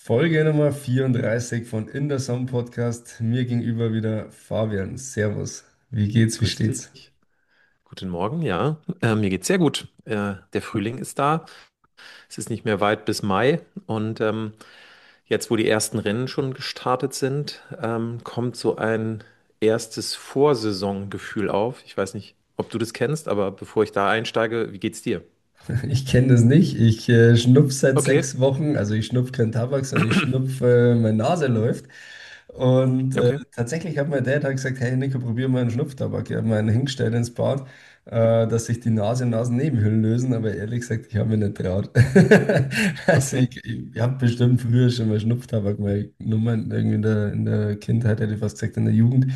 Folge Nummer 34 von In der Song Podcast. Mir gegenüber wieder Fabian. Servus. Wie geht's? Wie Grüß steht's? dich. Guten Morgen, ja. Mir geht's sehr gut. Der Frühling ist da. Es ist nicht mehr weit bis Mai. Und jetzt, wo die ersten Rennen schon gestartet sind, kommt so ein erstes Vorsaisongefühl auf. Ich weiß nicht, ob du das kennst, aber bevor ich da einsteige, wie geht's dir? Ich kenne das nicht. Ich schnupf seit Okay, 6 Wochen. Also ich schnupf keinen Tabak, sondern ich schnupf, meine Nase läuft. Und okay, tatsächlich hat mein Dad halt gesagt, hey Nico, probier mal einen Schnupftabak. Ich habe meinen hingestellt ins Bad, dass sich die Nase und Nasennebenhöhlen lösen. Aber ehrlich gesagt, ich habe mich nicht traut. Also okay. ich habe bestimmt früher schon mal Schnupftabak mal genommen, irgendwie in der Kindheit, hätte ich fast gesagt, in der Jugend.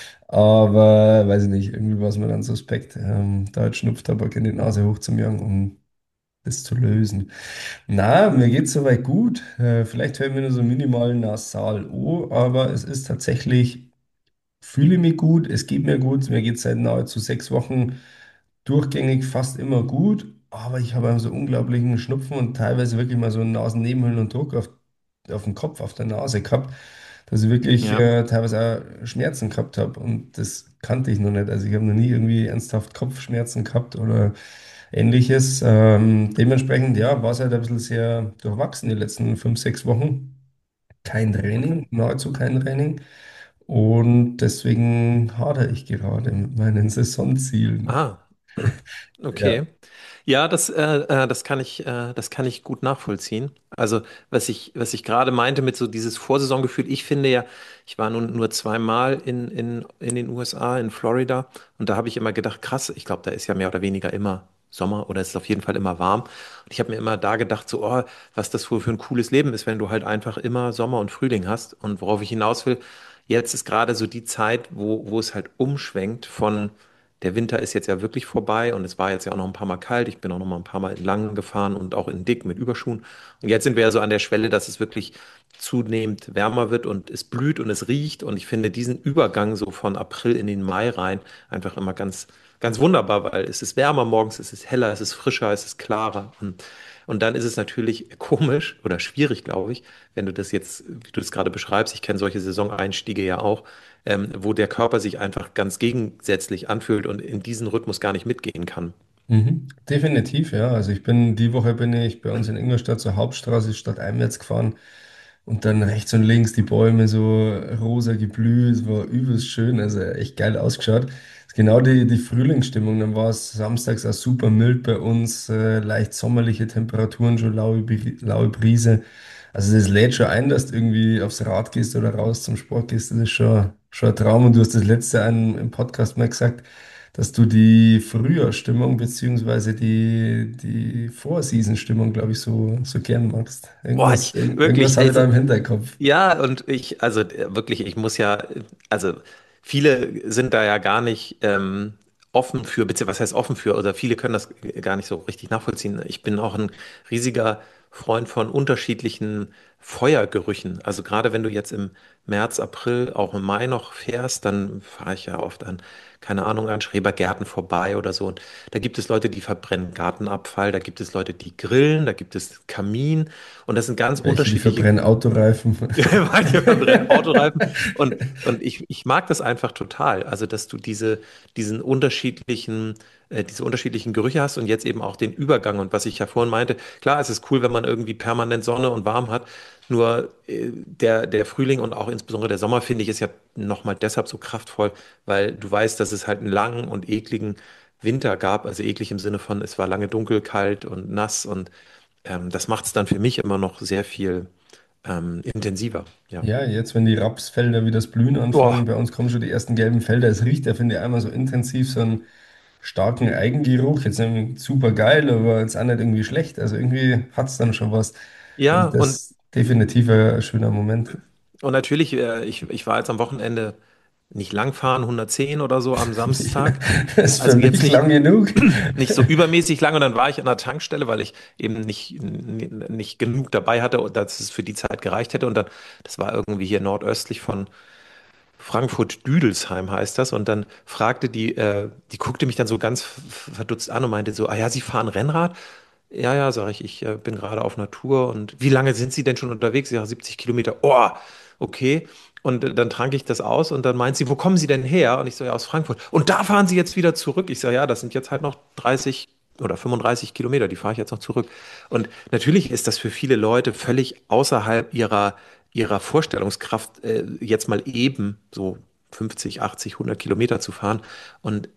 Aber weiß ich nicht, irgendwie war es mir dann suspekt, da halt Schnupftabak in die Nase hochzujagen, um das zu lösen. Na, mir geht soweit gut. Vielleicht höre ich mir nur so minimal nasal an, aber es ist tatsächlich, fühle mich gut, es geht mir gut. Mir geht seit nahezu 6 Wochen durchgängig fast immer gut, aber ich habe so unglaublichen Schnupfen und teilweise wirklich mal so einen Nasennebenhöhlen und Druck auf den Kopf, auf der Nase gehabt, dass ich wirklich Ja. teilweise auch Schmerzen gehabt habe und das kannte ich noch nicht. Also ich habe noch nie irgendwie ernsthaft Kopfschmerzen gehabt oder ähnliches. Dementsprechend, ja, war es halt ein bisschen sehr durchwachsen die letzten 5, 6 Wochen. Kein Okay. Training, nahezu kein Training. Und deswegen hadere ich gerade mit meinen Saisonzielen. Ah, Ja. okay. Ja, das kann ich gut nachvollziehen. Also, was ich gerade meinte mit so dieses Vorsaisongefühl, ich finde ja, ich war nun nur zweimal in den USA, in Florida, und da habe ich immer gedacht, krass, ich glaube, da ist ja mehr oder weniger immer Sommer oder es ist auf jeden Fall immer warm. Und ich habe mir immer da gedacht, so, oh, was das wohl für ein cooles Leben ist, wenn du halt einfach immer Sommer und Frühling hast. Und worauf ich hinaus will, jetzt ist gerade so die Zeit, wo es halt umschwenkt von der Winter ist jetzt ja wirklich vorbei und es war jetzt ja auch noch ein paar Mal kalt. Ich bin auch noch mal ein paar Mal in Langen gefahren und auch in Dick mit Überschuhen. Und jetzt sind wir ja so an der Schwelle, dass es wirklich zunehmend wärmer wird und es blüht und es riecht. Und ich finde diesen Übergang so von April in den Mai rein einfach immer ganz wunderbar, weil es ist wärmer morgens, es ist heller, es ist frischer, es ist klarer. Und dann ist es natürlich komisch oder schwierig, glaube ich, wenn du das jetzt, wie du das gerade beschreibst, ich kenne solche Saisoneinstiege ja auch, wo der Körper sich einfach ganz gegensätzlich anfühlt und in diesen Rhythmus gar nicht mitgehen kann. Mhm. Definitiv, ja. Also die Woche bin ich bei uns in Ingolstadt zur Hauptstraße stadteinwärts gefahren und dann rechts und links die Bäume so rosa geblüht, es war übelst schön, also echt geil ausgeschaut. Ist genau die Frühlingsstimmung. Dann war es samstags auch super mild bei uns, leicht sommerliche Temperaturen, schon laue Brise. Also das lädt schon ein, dass du irgendwie aufs Rad gehst oder raus zum Sport gehst. Das ist schon ein Traum. Und du hast das letzte einen im Podcast mal gesagt, dass du die Frühjahrsstimmung beziehungsweise die Vorseason-Stimmung, glaube ich, so gern magst. Boah, Irgendwas wirklich, habe ich da also, im Hinterkopf. ja, und also wirklich, ich muss ja, also viele sind da ja gar nicht offen für, beziehungsweise was heißt offen für, oder viele können das gar nicht so richtig nachvollziehen. Ich bin auch ein riesiger Freund von unterschiedlichen Feuergerüchen. Also gerade wenn du jetzt im März, April, auch im Mai noch fährst, dann fahre ich ja oft an, keine Ahnung, an Schrebergärten vorbei oder so. Und da gibt es Leute, die verbrennen Gartenabfall, da gibt es Leute, die grillen, da gibt es Kamin. Und das sind ganz Welche, die unterschiedliche verbrennen Autoreifen. Manche verbrennen Autoreifen. Und ich mag das einfach total. Also, dass du diesen diese unterschiedlichen Gerüche hast und jetzt eben auch den Übergang. Und was ich ja vorhin meinte, klar, es ist cool, wenn man irgendwie permanent Sonne und warm hat. Nur der Frühling und auch insbesondere der Sommer, finde ich, ist ja nochmal deshalb so kraftvoll, weil du weißt, dass es halt einen langen und ekligen Winter gab. Also eklig im Sinne von, es war lange dunkel, kalt und nass. Und das macht es dann für mich immer noch sehr viel intensiver, ja. Ja, jetzt, wenn die Rapsfelder wieder das Blühen anfangen, Boah, bei uns kommen schon die ersten gelben Felder. Es riecht ja, finde ich, einmal so intensiv, so einen starken Eigengeruch. Jetzt nicht super geil, aber jetzt auch nicht irgendwie schlecht. Also irgendwie hat es dann schon was. ja, Und das ist definitiv ein schöner Moment. und natürlich, ich war jetzt am Wochenende nicht langfahren, 110 oder so am Ja, Samstag. das ist für Also jetzt mich lang genug. nicht so übermäßig lang und dann war ich an der Tankstelle, weil ich eben nicht genug dabei hatte, und dass es für die Zeit gereicht hätte. Und dann, das war irgendwie hier nordöstlich von Frankfurt-Düdelsheim heißt das. Und dann fragte die guckte mich dann so ganz verdutzt an und meinte so, ah ja, Sie fahren Rennrad? Ja, ja, sage ich, ich bin gerade auf einer Tour und wie lange sind Sie denn schon unterwegs? Ja, 70 Kilometer. Oh, okay. Und dann tranke ich das aus und dann meint sie, wo kommen Sie denn her? Und ich so, ja, aus Frankfurt. Und da fahren Sie jetzt wieder zurück. Ich so, ja, das sind jetzt halt noch 30 oder 35 Kilometer, die fahre ich jetzt noch zurück. Und natürlich ist das für viele Leute völlig außerhalb ihrer Vorstellungskraft, jetzt mal eben so 50, 80, 100 Kilometer zu fahren. Und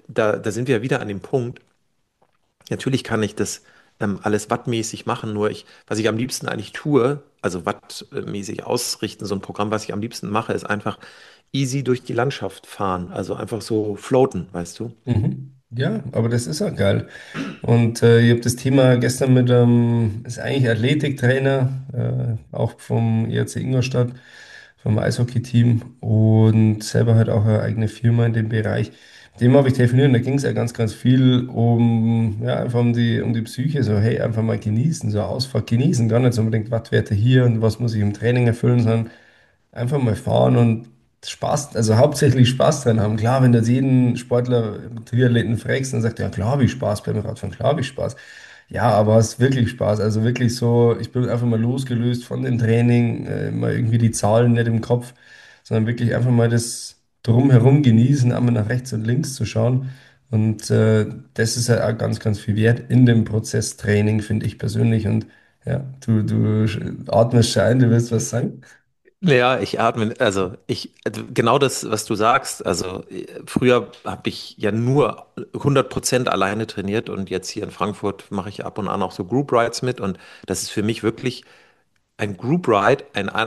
da sind wir wieder an dem Punkt. Natürlich kann ich das alles wattmäßig machen, nur was ich am liebsten eigentlich tue, also wattmäßig ausrichten, so ein Programm, was ich am liebsten mache, ist einfach easy durch die Landschaft fahren, also einfach so floaten, weißt du? Mhm. Ja, aber das ist auch geil. Und ich habe das Thema gestern mit einem, ist eigentlich Athletiktrainer, auch vom ERC Ingolstadt, vom Eishockey-Team und selber halt auch eine eigene Firma in dem Bereich. Mit dem habe ich telefoniert und da ging es ja ganz, ganz viel um, ja, einfach um die Psyche, so hey, einfach mal genießen, so Ausfahrt genießen, gar nicht so unbedingt Wattwerte hier und was muss ich im Training erfüllen, sondern einfach mal fahren und Spaß, also hauptsächlich Spaß dran haben. Klar, wenn du jetzt jeden Sportler, Triathleten fragst, dann sagt er, ja klar habe ich Spaß beim Radfahren, klar habe ich Spaß. Ja, aber hast wirklich Spaß. Also wirklich so, ich bin einfach mal losgelöst von dem Training, mal irgendwie die Zahlen nicht im Kopf, sondern wirklich einfach mal das Drumherum genießen, einmal nach rechts und links zu schauen. Und das ist halt auch ganz, ganz viel wert in dem Prozess Training, finde ich persönlich. Und ja, du atmest schon ein, du willst was sagen? Ja, ich atme, also genau das, was du sagst. Also früher habe ich ja nur 100% alleine trainiert und jetzt hier in Frankfurt mache ich ab und an auch so Group Rides mit und das ist für mich wirklich ein Group Ride,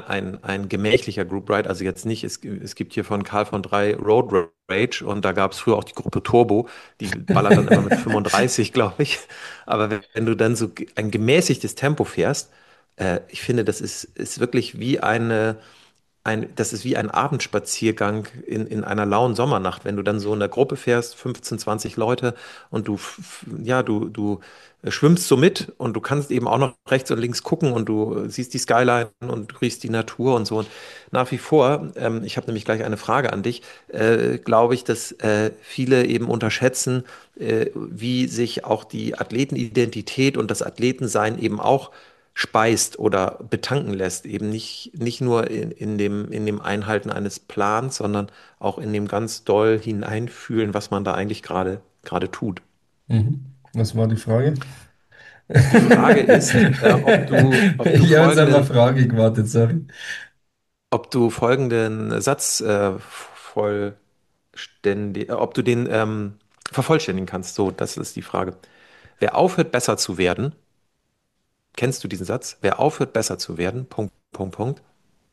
ein gemächlicher Group Ride, also jetzt nicht, es gibt hier von Karl von Drei Road Rage und da gab es früher auch die Gruppe Turbo, die ballert dann immer mit 35, glaube ich. Aber wenn du dann so ein gemäßigtes Tempo fährst, ich finde, ist wirklich wie das ist wie ein Abendspaziergang in einer lauen Sommernacht, wenn du dann so in der Gruppe fährst, 15, 20 Leute und du schwimmst so mit und du kannst eben auch noch rechts und links gucken und du siehst die Skyline und riechst die Natur und so. Und nach wie vor, ich habe nämlich gleich eine Frage an dich, glaube ich, dass viele eben unterschätzen, wie sich auch die Athletenidentität und das Athletensein eben auch speist oder betanken lässt. Eben nicht nur in dem Einhalten eines Plans, sondern auch in dem ganz doll hineinfühlen, was man da eigentlich gerade tut. Mhm. Was war die Frage? Die Frage ist, Ich habe jetzt auf eine Frage gewartet, sorry. ob du folgenden Satz ob du den vervollständigen kannst. So, das ist die Frage. Wer aufhört, besser zu werden, kennst du diesen Satz? Wer aufhört, besser zu werden, Punkt, Punkt, Punkt.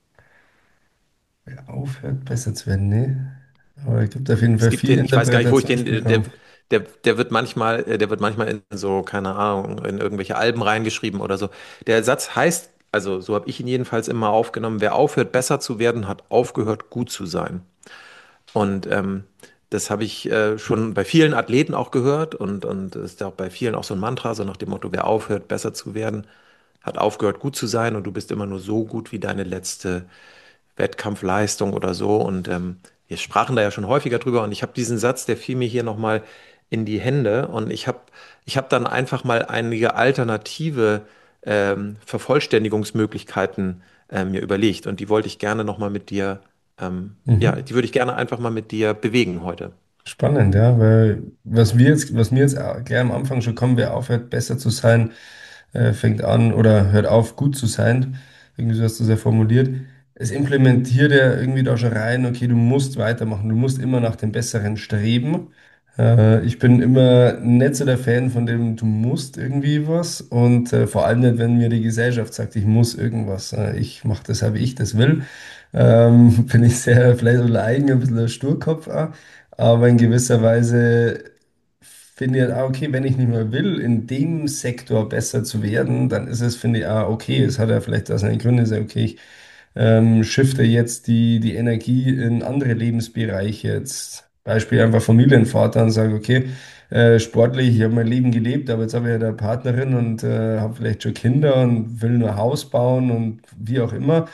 Wer aufhört, besser zu werden, ne? Aber es gibt auf jeden Es Fall gibt viel den, ich weiß gar nicht, wo ich den, Interpretationsspielraum. der wird manchmal in so, keine Ahnung, in irgendwelche Alben reingeschrieben oder so. Der Satz heißt, also so habe ich ihn jedenfalls immer aufgenommen, wer aufhört, besser zu werden, hat aufgehört, gut zu sein. Und das habe ich schon bei vielen Athleten auch gehört und das ist ja auch bei vielen auch so ein Mantra, so nach dem Motto, wer aufhört, besser zu werden, hat aufgehört, gut zu sein und du bist immer nur so gut wie deine letzte Wettkampfleistung oder so. Und wir sprachen da ja schon häufiger drüber und ich habe diesen Satz, der fiel mir hier nochmal in die Hände und ich hab dann einfach mal einige alternative Vervollständigungsmöglichkeiten mir überlegt und die wollte ich gerne nochmal mit dir, ja, Mhm. die würde ich gerne einfach mal mit dir bewegen heute. Spannend, ja, weil was mir jetzt gleich am Anfang schon kommt, wer aufhört, besser zu sein, fängt an oder hört auf, gut zu sein. Irgendwie so hast du es ja formuliert. Es implementiert ja irgendwie da schon rein, okay, du musst weitermachen, du musst immer nach dem Besseren streben. Ich bin immer nicht so der Fan von dem, du musst irgendwie was und vor allem nicht, wenn mir die Gesellschaft sagt, ich muss irgendwas. Ich mache das, wie ich das will. Bin ich sehr vielleicht so eigen, ein bisschen ein Sturkopf auch, aber in gewisser Weise finde ich halt auch, okay, wenn ich nicht mehr will, in dem Sektor besser zu werden, dann ist es, finde ich, auch okay. Es hat ja vielleicht auch seine Gründe, so, okay, ich shifte jetzt die Energie in andere Lebensbereiche. Jetzt Beispiel einfach Familienvater und sage, okay, sportlich, ich habe mein Leben gelebt, aber jetzt habe ich ja eine Partnerin und habe vielleicht schon Kinder und will nur Haus bauen und wie auch immer.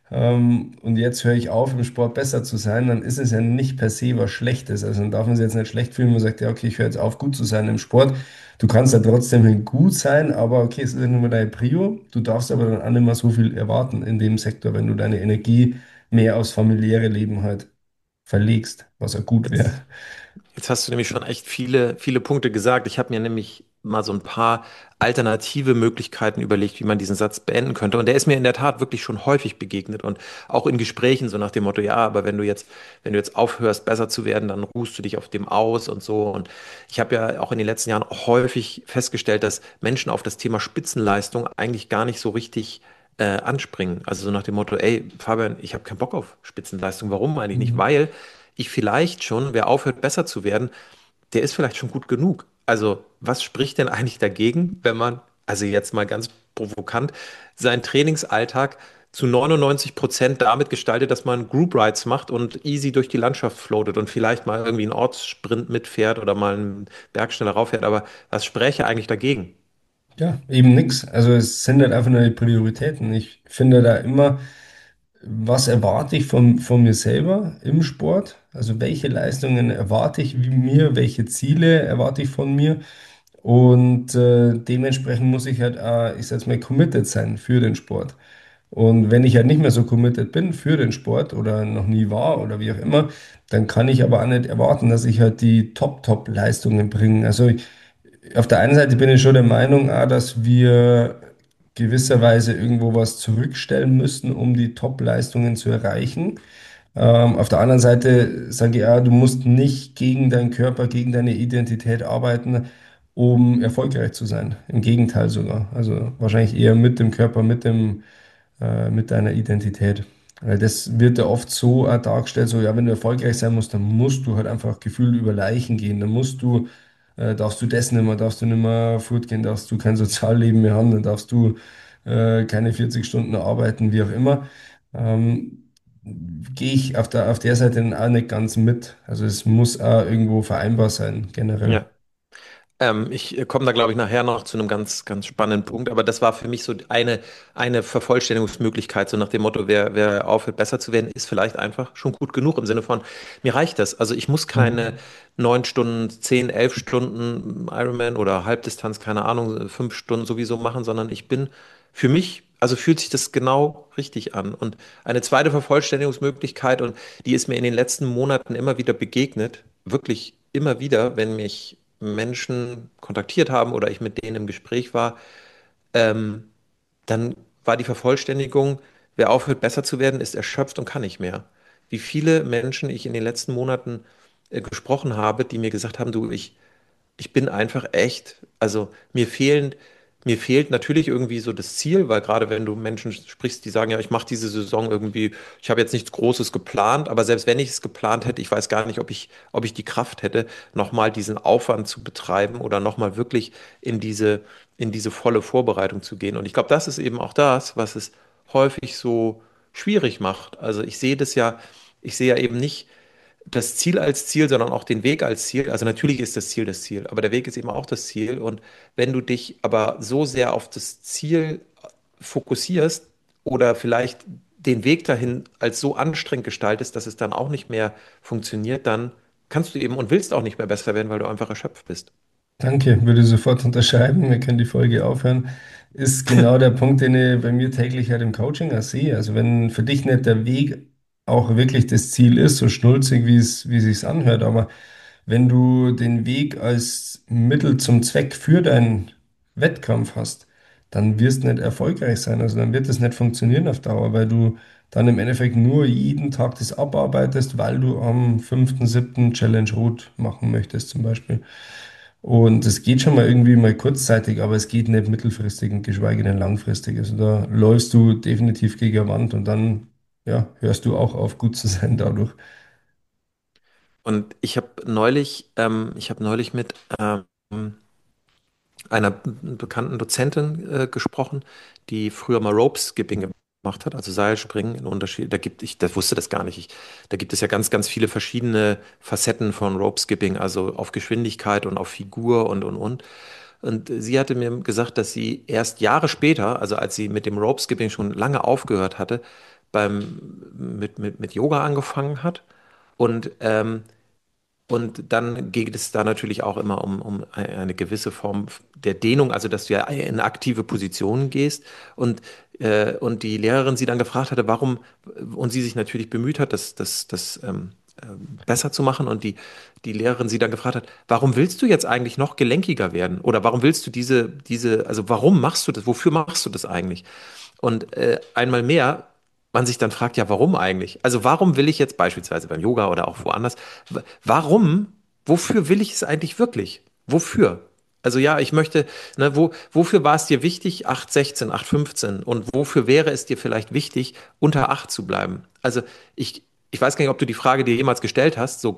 Und jetzt höre ich auf, im Sport besser zu sein, dann ist es ja nicht per se was Schlechtes. Also dann darf man sich jetzt nicht schlecht fühlen, wenn man sagt, ja, okay, ich höre jetzt auf, gut zu sein im Sport. Du kannst ja trotzdem gut sein, aber okay, es ist ja nur mal deine Prio. Du darfst aber dann auch nicht mehr so viel erwarten in dem Sektor, wenn du deine Energie mehr aufs familiäre Leben halt verlegst, was ja gut wäre. Jetzt Jetzt hast du nämlich schon echt viele Punkte gesagt. Ich habe mir nämlich mal so ein paar alternative Möglichkeiten überlegt, wie man diesen Satz beenden könnte. Und der ist mir in der Tat wirklich schon häufig begegnet und auch in Gesprächen so nach dem Motto, ja, aber wenn du jetzt aufhörst, besser zu werden, dann ruhst du dich auf dem aus und so. Und ich habe ja auch in den letzten Jahren auch häufig festgestellt, dass Menschen auf das Thema Spitzenleistung eigentlich gar nicht so richtig anspringen. Also so nach dem Motto, ey, Fabian, ich habe keinen Bock auf Spitzenleistung. Warum eigentlich nicht? Mhm. Weil ich vielleicht schon, wer aufhört, besser zu werden, der ist vielleicht schon gut genug. Also, was spricht denn eigentlich dagegen, wenn man, also jetzt mal ganz provokant, seinen Trainingsalltag zu 99% damit gestaltet, dass man Group Rides macht und easy durch die Landschaft floatet und vielleicht mal irgendwie einen Ortssprint mitfährt oder mal einen Berg schneller rauffährt. Aber was spräche eigentlich dagegen? Ja, eben nix. Also es sind halt einfach nur die Prioritäten. Ich finde da immer, was erwarte ich von mir selber im Sport? Also welche Leistungen erwarte ich mir, welche Ziele erwarte ich von mir? Und dementsprechend muss ich halt, ich sag jetzt mal, committed sein für den Sport. Und wenn ich halt nicht mehr so committed bin für den Sport oder noch nie war oder wie auch immer, dann kann ich aber auch nicht erwarten, dass ich halt die Top-Leistungen bringe. Also auf der einen Seite bin ich schon der Meinung, dass wir gewisserweise irgendwo was zurückstellen müssen, um die Top-Leistungen zu erreichen. Auf der anderen Seite sage ich, du musst nicht gegen deinen Körper, gegen deine Identität arbeiten, um erfolgreich zu sein. Im Gegenteil sogar. Also wahrscheinlich eher mit dem Körper, mit deiner Identität. Weil das wird ja oft so dargestellt, so, ja, wenn du erfolgreich sein musst, dann musst du halt einfach gefühlt über Leichen gehen. Dann darfst du das nicht mehr, darfst du nicht mehr fortgehen, darfst du kein Sozialleben mehr haben, dann darfst du keine 40 Stunden arbeiten, wie auch immer. Ähm, Gehe ich auf der Seite dann auch nicht ganz mit. Also es muss auch irgendwo vereinbar sein, generell. Ja. Ich komme da, glaube ich, nachher noch zu einem ganz spannenden Punkt, aber das war für mich so eine Vervollständigungsmöglichkeit, so nach dem Motto, wer aufhört, besser zu werden, ist vielleicht einfach schon gut genug im Sinne von, mir reicht das. Also ich muss keine Mhm. 9 Stunden, 10, 11 Stunden Ironman oder Halbdistanz, keine Ahnung, 5 Stunden sowieso machen, sondern ich bin für mich, also fühlt sich das genau richtig an. Und eine zweite Vervollständigungsmöglichkeit, und die ist mir in den letzten Monaten immer wieder begegnet, wirklich immer wieder, wenn mich Menschen kontaktiert haben oder ich mit denen im Gespräch war, ähm, dann war die Vervollständigung, wer aufhört, besser zu werden, ist erschöpft und kann nicht mehr. Wie viele Menschen ich in den letzten Monaten gesprochen habe, die mir gesagt haben, du, ich bin einfach echt, also mir fehlt natürlich irgendwie so das Ziel, weil gerade wenn du Menschen sprichst, die sagen, ja, ich mache diese Saison irgendwie, ich habe jetzt nichts Großes geplant, aber selbst wenn ich es geplant hätte, ich weiß gar nicht, ob ich die Kraft hätte, nochmal diesen Aufwand zu betreiben oder nochmal wirklich in diese volle Vorbereitung zu gehen. Und ich glaube, das ist eben auch das, was es häufig so schwierig macht. Also ich sehe ja eben nicht das Ziel als Ziel, sondern auch den Weg als Ziel. Also natürlich ist das Ziel, aber der Weg ist eben auch das Ziel. Und wenn du dich aber so sehr auf das Ziel fokussierst oder vielleicht den Weg dahin als so anstrengend gestaltest, dass es dann auch nicht mehr funktioniert, dann kannst du eben und willst auch nicht mehr besser werden, weil du einfach erschöpft bist. Danke, würde sofort unterschreiben. Wir können die Folge aufhören. Ist genau der Punkt, den ich bei mir täglich halt im Coaching auch sehe. Also wenn für dich nicht der Weg auch wirklich das Ziel ist, so schnulzig, wie es sich anhört, aber wenn du den Weg als Mittel zum Zweck für deinen Wettkampf hast, dann wirst du nicht erfolgreich sein. Also dann wird das nicht funktionieren auf Dauer, weil du dann im Endeffekt nur jeden Tag das abarbeitest, weil du am 5., 7. Challenge Rot machen möchtest zum Beispiel. Und es geht schon mal irgendwie mal kurzzeitig, aber es geht nicht mittelfristig und geschweige denn langfristig. Also da läufst du definitiv gegen eine Wand und dann, ja, hörst du auch auf, gut zu sein dadurch. Und ich habe neulich mit einer bekannten Dozentin gesprochen, die früher mal Rope Skipping gemacht hat, also Seilspringen in Unterschied. Das wusste das gar nicht. Da gibt es ja ganz viele verschiedene Facetten von Rope Skipping, also auf Geschwindigkeit und auf Figur und. Und sie hatte mir gesagt, dass sie erst Jahre später, also als sie mit dem Rope Skipping schon lange aufgehört hatte, mit Yoga angefangen hat. Und, ähm, und dann geht es da natürlich auch immer um eine gewisse Form der Dehnung, also dass du ja in aktive Positionen gehst. Und die Lehrerin sie dann gefragt hatte, warum, und sie sich natürlich bemüht hat, das besser zu machen. Und die Lehrerin sie dann gefragt hat, warum willst du jetzt eigentlich noch gelenkiger werden? Oder warum willst du also warum machst du das? Wofür machst du das eigentlich? Und einmal mehr, man sich dann fragt, ja, warum eigentlich? Also warum will ich jetzt beispielsweise beim Yoga oder auch woanders, warum, wofür will ich es eigentlich wirklich? Wofür? Also ja, ich möchte, ne, wofür war es dir wichtig, 8,16, 8,15? Und wofür wäre es dir vielleicht wichtig, unter 8 zu bleiben? Also ich weiß gar nicht, ob du die Frage dir jemals gestellt hast, so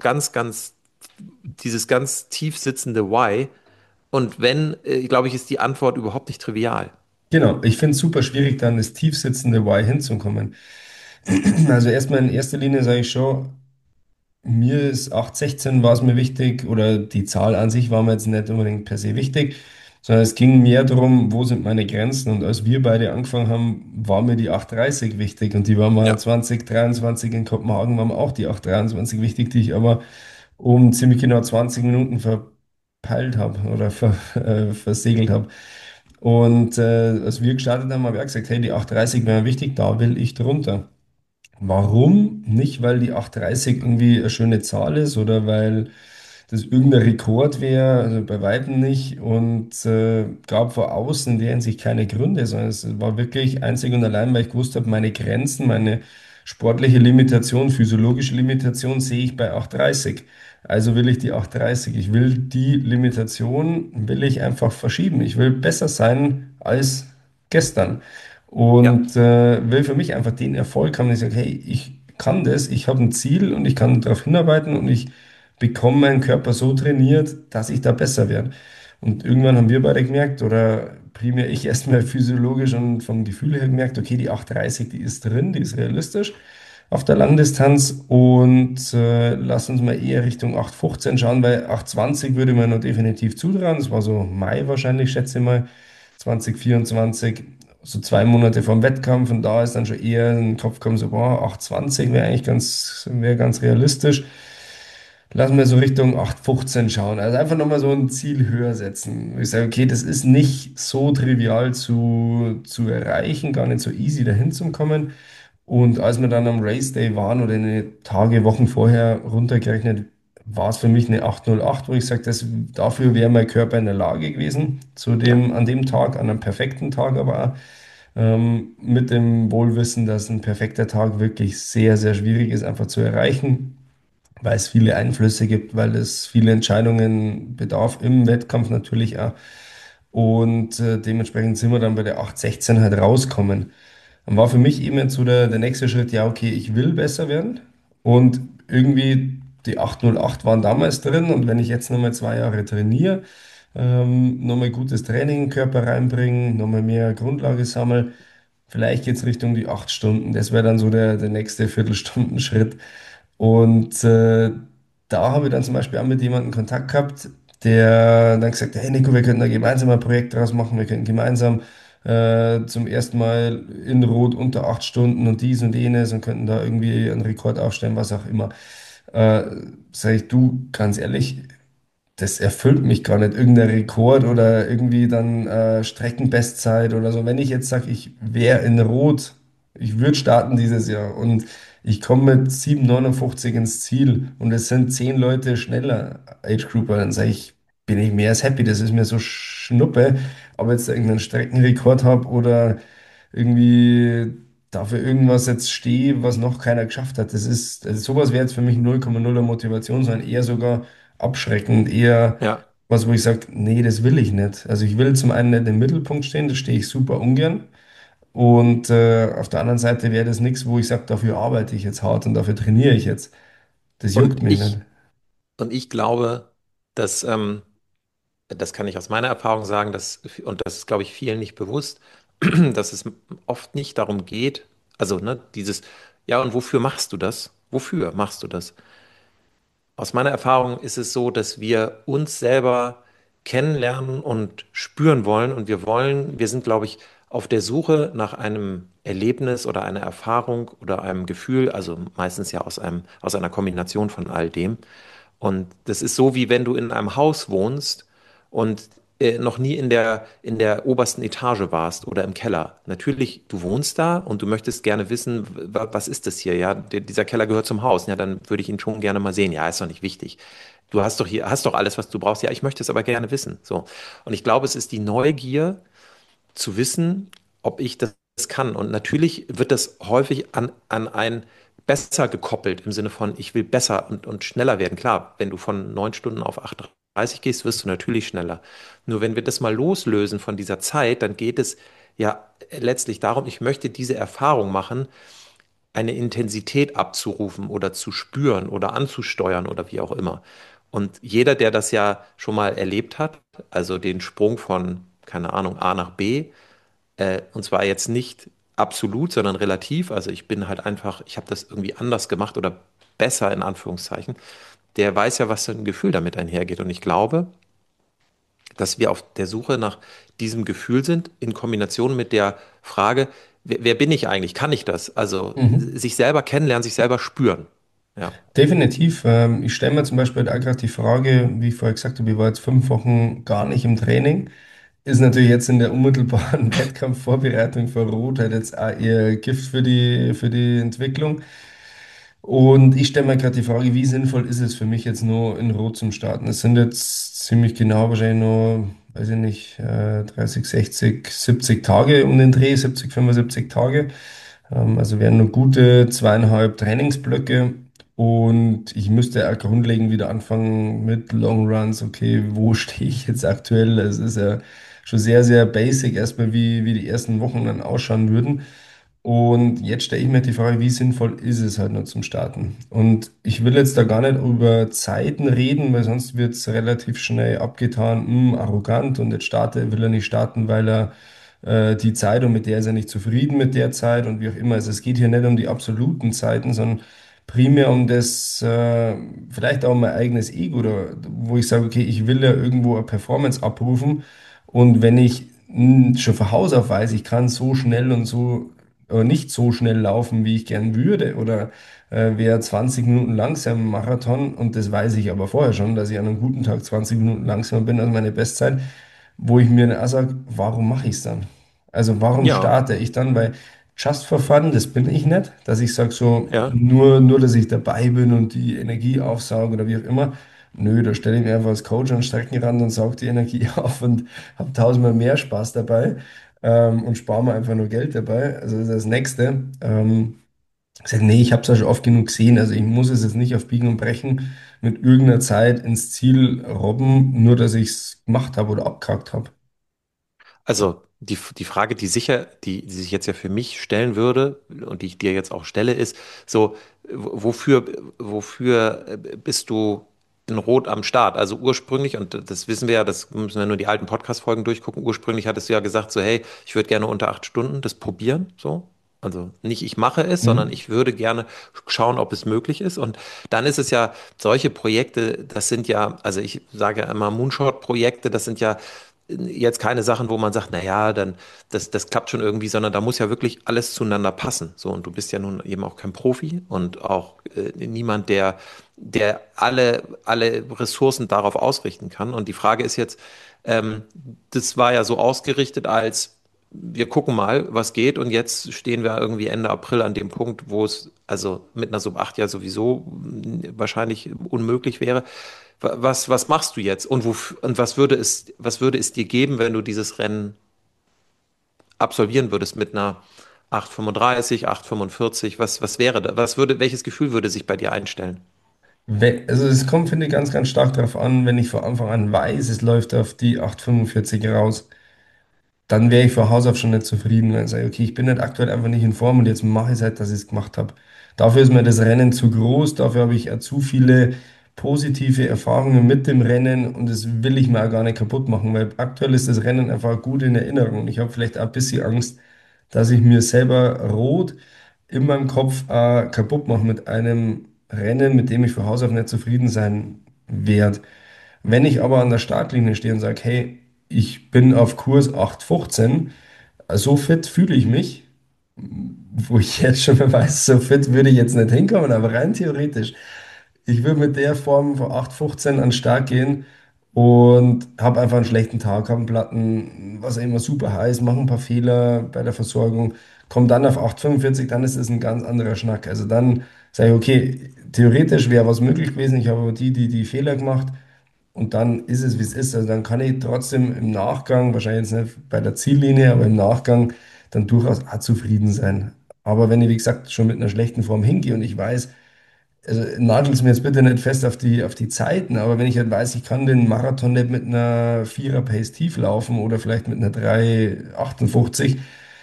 dieses ganz tief sitzende Why. Und wenn, glaube ich, ist die Antwort überhaupt nicht trivial. Genau, ich finde es super schwierig, dann das tiefsitzende Why hinzukommen. Also erstmal in erster Linie sage ich schon, mir ist 816 war es mir wichtig oder die Zahl an sich war mir jetzt nicht unbedingt per se wichtig, sondern es ging mehr darum, wo sind meine Grenzen. Und als wir beide angefangen haben, war mir die 830 wichtig und die war mal Ja, 2023 in Kopenhagen, war mir auch die 823 wichtig, die ich aber um ziemlich genau 20 Minuten verpeilt habe oder versegelt habe. Und als wir gestartet haben, habe ich auch gesagt, hey, die 830 wäre mir wichtig, da will ich drunter. Warum? Nicht, weil die 830 irgendwie eine schöne Zahl ist oder weil das irgendein Rekord wäre, also bei weitem nicht. Und gab vor außen in der Hinsicht keine Gründe, sondern es war wirklich einzig und allein, weil ich gewusst habe, meine Grenzen, meine sportliche Limitation, physiologische Limitation sehe ich bei 830. Also will ich die 830. Ich will die Limitation, will ich einfach verschieben. Ich will besser sein als gestern ja, und will für mich einfach den Erfolg haben, dass ich sage, hey, ich kann das, ich habe ein Ziel und ich kann darauf hinarbeiten und ich bekomme meinen Körper so trainiert, dass ich da besser werde. Und irgendwann haben wir beide gemerkt, oder primär ich erstmal physiologisch und vom Gefühl her gemerkt, okay, die 830, die ist drin, die ist realistisch auf der Langdistanz und lass uns mal eher Richtung 815 schauen, weil 820 würde mir noch definitiv zutrauen. Das war so Mai wahrscheinlich, schätze ich mal, 2024, so 2 Monate vom Wettkampf und da ist dann schon eher in den Kopf gekommen, so, boah, 820 wäre eigentlich wäre ganz realistisch. Lassen wir so Richtung 815 schauen. Also einfach nochmal so ein Ziel höher setzen. Ich sage, okay, das ist nicht so trivial zu erreichen, gar nicht so easy dahin zu kommen. Und als wir dann am Race Day waren oder in den Tage, Wochen vorher runtergerechnet, war es für mich eine 808, wo ich sage, dafür wäre mein Körper in der Lage gewesen, ja, an dem Tag, an einem perfekten Tag aber auch, mit dem Wohlwissen, dass ein perfekter Tag wirklich sehr, sehr schwierig ist, einfach zu erreichen, weil es viele Einflüsse gibt, weil es viele Entscheidungen bedarf im Wettkampf natürlich auch. Und dementsprechend sind wir dann bei der 816 halt rauskommen. Dann war für mich eben jetzt so der nächste Schritt, ja, okay, ich will besser werden. Und irgendwie die 808 waren damals drin. Und wenn ich jetzt nochmal 2 Jahre trainiere, nochmal gutes Training in den Körper reinbringen, nochmal mehr Grundlage sammeln, vielleicht geht es Richtung die 8 Stunden. Das wäre dann so der nächste Viertelstunden-Schritt. Und da habe ich dann zum Beispiel auch mit jemandem Kontakt gehabt, der dann gesagt hat, hey Nico, wir könnten da gemeinsam ein Projekt draus machen, wir könnten gemeinsam zum ersten Mal in Rot unter 8 Stunden und dies und jenes und könnten da irgendwie einen Rekord aufstellen, was auch immer. Äh, Sag ich, du, ganz ehrlich, das erfüllt mich gar nicht, irgendein Rekord oder irgendwie dann Streckenbestzeit oder so. Wenn ich jetzt sage, ich wäre in Rot, ich würde starten dieses Jahr und ich komme mit 7,59 ins Ziel und es sind 10 Leute schneller, Age Grouper, dann sage ich, bin ich mehr als happy, das ist mir so schnuppe, ob ich jetzt irgendeinen Streckenrekord habe oder irgendwie dafür irgendwas jetzt stehe, was noch keiner geschafft hat. Also sowas wäre jetzt für mich 0,0 Motivation, sondern eher sogar abschreckend, eher ja. was, wo ich sage, nee, das will ich nicht. Also ich will zum einen nicht im Mittelpunkt stehen, das stehe ich super ungern. Und auf der anderen Seite wäre das nichts, wo ich sage, dafür arbeite ich jetzt hart und dafür trainiere ich jetzt. Das Und juckt mich nicht. ich, und ich glaube, dass, das kann ich aus meiner Erfahrung sagen, und das ist, glaube ich, vielen nicht bewusst, dass es oft nicht darum geht, also, ne, ja, und wofür machst du das? Wofür machst du das? Aus meiner Erfahrung ist es so, dass wir uns selber kennenlernen und spüren wollen und wir sind, glaube ich, auf der Suche nach einem Erlebnis oder einer Erfahrung oder einem Gefühl, also meistens ja aus einer Kombination von all dem. Und das ist so, wie wenn du in einem Haus wohnst und noch nie in der obersten Etage warst oder im Keller. Natürlich, du wohnst da und du möchtest gerne wissen, was ist das hier? Ja, dieser Keller gehört zum Haus. Ja, dann würde ich ihn schon gerne mal sehen. Ja, ist doch nicht wichtig. Du hast doch hier, hast doch alles, was du brauchst. Ja, ich möchte es aber gerne wissen. So. Und ich glaube, es ist die Neugier zu wissen, ob ich das kann. Und natürlich wird das häufig an ein besser gekoppelt im Sinne von, ich will besser und schneller werden. Klar, wenn du von 9 Stunden auf 8:30 gehst, wirst du natürlich schneller. Nur wenn wir das mal loslösen von dieser Zeit, dann geht es ja letztlich darum, ich möchte diese Erfahrung machen, eine Intensität abzurufen oder zu spüren oder anzusteuern oder wie auch immer. Und jeder, der das ja schon mal erlebt hat, also den Sprung von, keine Ahnung, A nach B, und zwar jetzt nicht absolut, sondern relativ. Also ich bin halt einfach, ich habe das irgendwie anders gemacht oder besser in Anführungszeichen. Der weiß ja, was für ein Gefühl damit einhergeht. Und ich glaube, dass wir auf der Suche nach diesem Gefühl sind, in Kombination mit der Frage, wer bin ich eigentlich? Kann ich das? Also Mhm. sich selber kennenlernen, sich selber spüren. Ja. Definitiv. Ich stelle mir zum Beispiel auch gerade die Frage, wie ich vorher gesagt habe, ich war jetzt 5 Wochen gar nicht im Training. Ist natürlich jetzt in der unmittelbaren Wettkampfvorbereitung für Rot halt jetzt auch eher Gift für die Entwicklung. Und ich stelle mir gerade die Frage, wie sinnvoll ist es für mich jetzt nur in Rot zum Starten? Es sind jetzt ziemlich genau wahrscheinlich nur, weiß ich nicht, 30, 60, 70 Tage um den Dreh, 70, 75 Tage. Also wären nur gute 2,5 Trainingsblöcke. Und ich müsste auch grundlegend wieder anfangen mit Long Runs. Okay, wo stehe ich jetzt aktuell? Es ist ja schon sehr, sehr basic erstmal, wie die ersten Wochen dann ausschauen würden. Und jetzt stelle ich mir die Frage, wie sinnvoll ist es halt nur zum Starten? Und ich will jetzt da gar nicht über Zeiten reden, weil sonst wird es relativ schnell abgetan, arrogant und jetzt will er nicht starten, weil er die Zeit und mit der ist er nicht zufrieden mit der Zeit und wie auch immer. Also es geht hier nicht um die absoluten Zeiten, sondern primär um das, vielleicht auch um mein eigenes Ego, oder, wo ich sage, okay, ich will ja irgendwo eine Performance abrufen und wenn ich schon von Haus auf weiß, ich kann so schnell und so nicht so schnell laufen, wie ich gern würde, oder wäre 20 Minuten langsam im Marathon und das weiß ich aber vorher schon, dass ich an einem guten Tag 20 Minuten langsamer bin als meine Bestzeit, wo ich mir dann auch sage, warum mache ich es dann? Also warum Ja, starte ich dann? Weil just for fun, das bin ich nicht, dass ich sage so, ja. nur, dass ich dabei bin und die Energie aufsauge oder wie auch immer. Nö, da stelle ich mich einfach als Coach an den Streckenrand und sauge die Energie auf und habe tausendmal mehr Spaß dabei und spare mir einfach nur Geld dabei. Also das ist das Nächste. Ich sage, nee, ich habe es ja schon oft genug gesehen. Also ich muss es jetzt nicht auf Biegen und Brechen mit irgendeiner Zeit ins Ziel robben, nur dass ich es gemacht habe oder abgehakt habe. Also die Frage, die sich jetzt ja für mich stellen würde und die ich dir jetzt auch stelle, ist so, wofür, wofür bist du in Rot am Start? Also ursprünglich, und das wissen wir ja, das müssen wir nur die alten Podcast-Folgen durchgucken, ursprünglich hattest du ja gesagt, so, hey, ich würde gerne unter 8 Stunden das probieren, so. Also nicht ich mache es, sondern Mhm. ich würde gerne schauen, ob es möglich ist. Und dann ist es ja, solche Projekte, das sind ja, also ich sage ja immer Moonshot-Projekte, das sind ja jetzt keine Sachen, wo man sagt, na ja, dann das klappt schon irgendwie, sondern da muss ja wirklich alles zueinander passen. So, und du bist ja nun eben auch kein Profi und auch niemand, der alle Ressourcen darauf ausrichten kann. Und die Frage ist jetzt, das war ja so ausgerichtet als wir gucken mal, was geht. Und jetzt stehen wir irgendwie Ende April an dem Punkt, wo es also mit einer Sub 8 ja sowieso wahrscheinlich unmöglich wäre. Was machst du jetzt? Und was würde es dir geben, wenn du dieses Rennen absolvieren würdest mit einer 8:35, 8:45? Was wäre da? Welches Gefühl würde sich bei dir einstellen? Also es kommt, finde ich, ganz, ganz stark darauf an, wenn ich von Anfang an weiß, es läuft auf die 8,45 raus, dann wäre ich von Haus auf schon nicht zufrieden, wenn ich sage, okay, ich bin nicht aktuell einfach nicht in Form und jetzt mache ich es halt, dass ich es gemacht habe. Dafür ist mir das Rennen zu groß, dafür habe ich zu viele positive Erfahrungen mit dem Rennen und das will ich mir auch gar nicht kaputt machen, weil aktuell ist das Rennen einfach gut in Erinnerung und ich habe vielleicht auch ein bisschen Angst, dass ich mir selber rot in meinem Kopf kaputt mache mit einem Rennen, mit dem ich von Haus auf nicht zufrieden sein werde. Wenn ich aber an der Startlinie stehe und sage, hey, ich bin auf Kurs 8,15, so fit fühle ich mich, wo ich jetzt schon mal weiß, so fit würde ich jetzt nicht hinkommen, aber rein theoretisch, ich würde mit der Form von 8,15 an den Start gehen und habe einfach einen schlechten Tag, habe einen Platten, was auch immer super heiß, mache ein paar Fehler bei der Versorgung, komme dann auf 8,45, dann ist es ein ganz anderer Schnack. Also dann sage ich, okay, theoretisch wäre was möglich gewesen, ich habe aber die Fehler gemacht. Und dann ist es, wie es ist. Also dann kann ich trotzdem im Nachgang, wahrscheinlich jetzt nicht bei der Ziellinie, aber im Nachgang dann durchaus auch zufrieden sein. Aber wenn ich, wie gesagt, schon mit einer schlechten Form hingehe und ich weiß, also nagelt es mir jetzt bitte nicht fest auf die Zeiten, aber wenn ich halt weiß, ich kann den Marathon nicht mit einer Vierer-Pace tief laufen oder vielleicht mit einer 3,58,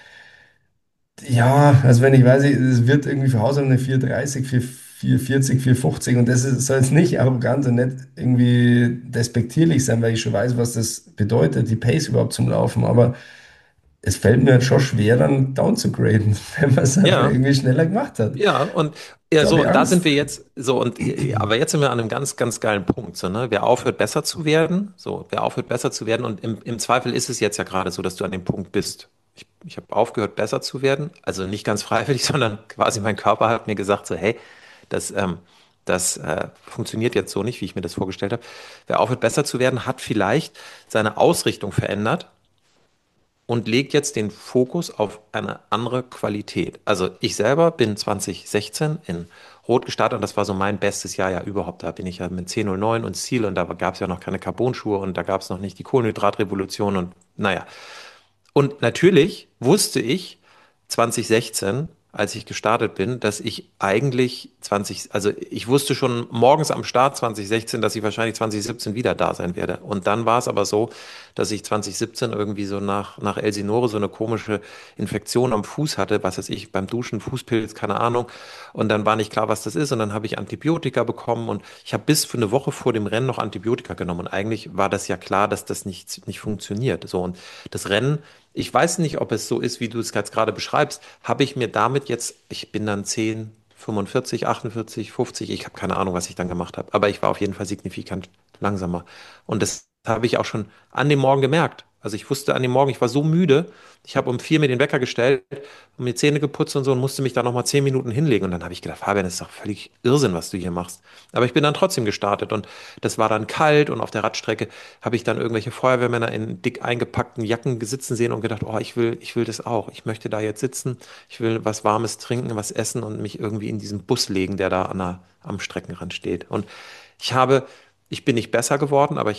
ja, also wenn ich weiß, es wird irgendwie für Hause eine 4,30, 4,40, 4,50 und das ist, soll jetzt nicht arrogant und nicht irgendwie despektierlich sein, weil ich schon weiß, was das bedeutet, die Pace überhaupt zum Laufen, aber es fällt mir halt schon schwer, dann down zu graden, wenn man es einfach Ja, irgendwie schneller gemacht hat. ja, und ja, Da habe so, ich und da sind Angst. wir jetzt, so, und ja, aber jetzt sind wir an einem ganz, ganz geilen Punkt, so, ne? Wer aufhört, besser zu werden, so, wer aufhört, besser zu werden, und im Zweifel ist es jetzt ja gerade so, dass du an dem Punkt bist. Ich habe aufgehört, besser zu werden, also nicht ganz freiwillig, sondern quasi mein Körper hat mir gesagt, so, hey, das, funktioniert jetzt so nicht, wie ich mir das vorgestellt habe. Wer aufhört, besser zu werden, hat vielleicht seine Ausrichtung verändert und legt jetzt den Fokus auf eine andere Qualität. Also ich selber bin 2016 in Rot gestartet und das war so mein bestes Jahr ja überhaupt. Da bin ich ja mit 10:09 und Ziel und da gab es ja noch keine Carbonschuhe und da gab es noch nicht die Kohlenhydratrevolution und naja. Und natürlich wusste ich 2016, als ich gestartet bin, dass ich eigentlich 20, also ich wusste schon morgens am Start 2016, dass ich wahrscheinlich 2017 wieder da sein werde. Und dann war es aber so, dass ich 2017 irgendwie so nach Elsinore so eine komische Infektion am Fuß hatte, was weiß ich, beim Duschen, Fußpilz, keine Ahnung. Und dann war nicht klar, was das ist. Und dann habe ich Antibiotika bekommen und ich habe bis für eine Woche vor dem Rennen noch Antibiotika genommen. Und eigentlich war das ja klar, dass das nicht funktioniert. So, und das Rennen, ich weiß nicht, ob es so ist, wie du es jetzt gerade beschreibst. Habe ich mir damit jetzt, ich bin dann 10, 45, 48, 50, ich habe keine Ahnung, was ich dann gemacht habe, aber ich war auf jeden Fall signifikant langsamer. Und das habe ich auch schon an dem Morgen gemerkt. Also ich wusste an dem Morgen, ich war so müde, ich habe um 4 mir den Wecker gestellt und mir Zähne geputzt und so und musste mich da nochmal 10 Minuten hinlegen. Und dann habe ich gedacht, Fabian, das ist doch völlig Irrsinn, was du hier machst. Aber ich bin dann trotzdem gestartet und das war dann kalt und auf der Radstrecke habe ich dann irgendwelche Feuerwehrmänner in dick eingepackten Jacken sitzen sehen und gedacht, oh, ich will das auch. Ich möchte da jetzt sitzen, ich will was Warmes trinken, was essen und mich irgendwie in diesen Bus legen, der da am Streckenrand steht. Und ich habe, ich bin nicht besser geworden, aber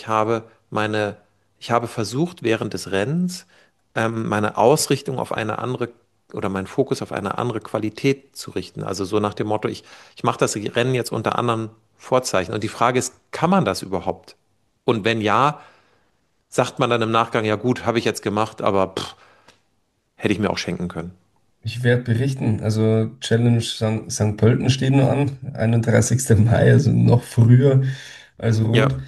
ich habe versucht, während des Rennens meine Ausrichtung auf eine andere oder meinen Fokus auf eine andere Qualität zu richten. Also so nach dem Motto, ich mache das Rennen jetzt unter anderen Vorzeichen. Und die Frage ist, kann man das überhaupt? Und wenn ja, sagt man dann im Nachgang, ja gut, habe ich jetzt gemacht, aber hätte ich mir auch schenken können. Ich werde berichten. Also Challenge St. Pölten steht noch an, 31. Mai, also noch früher als Ja, Rot.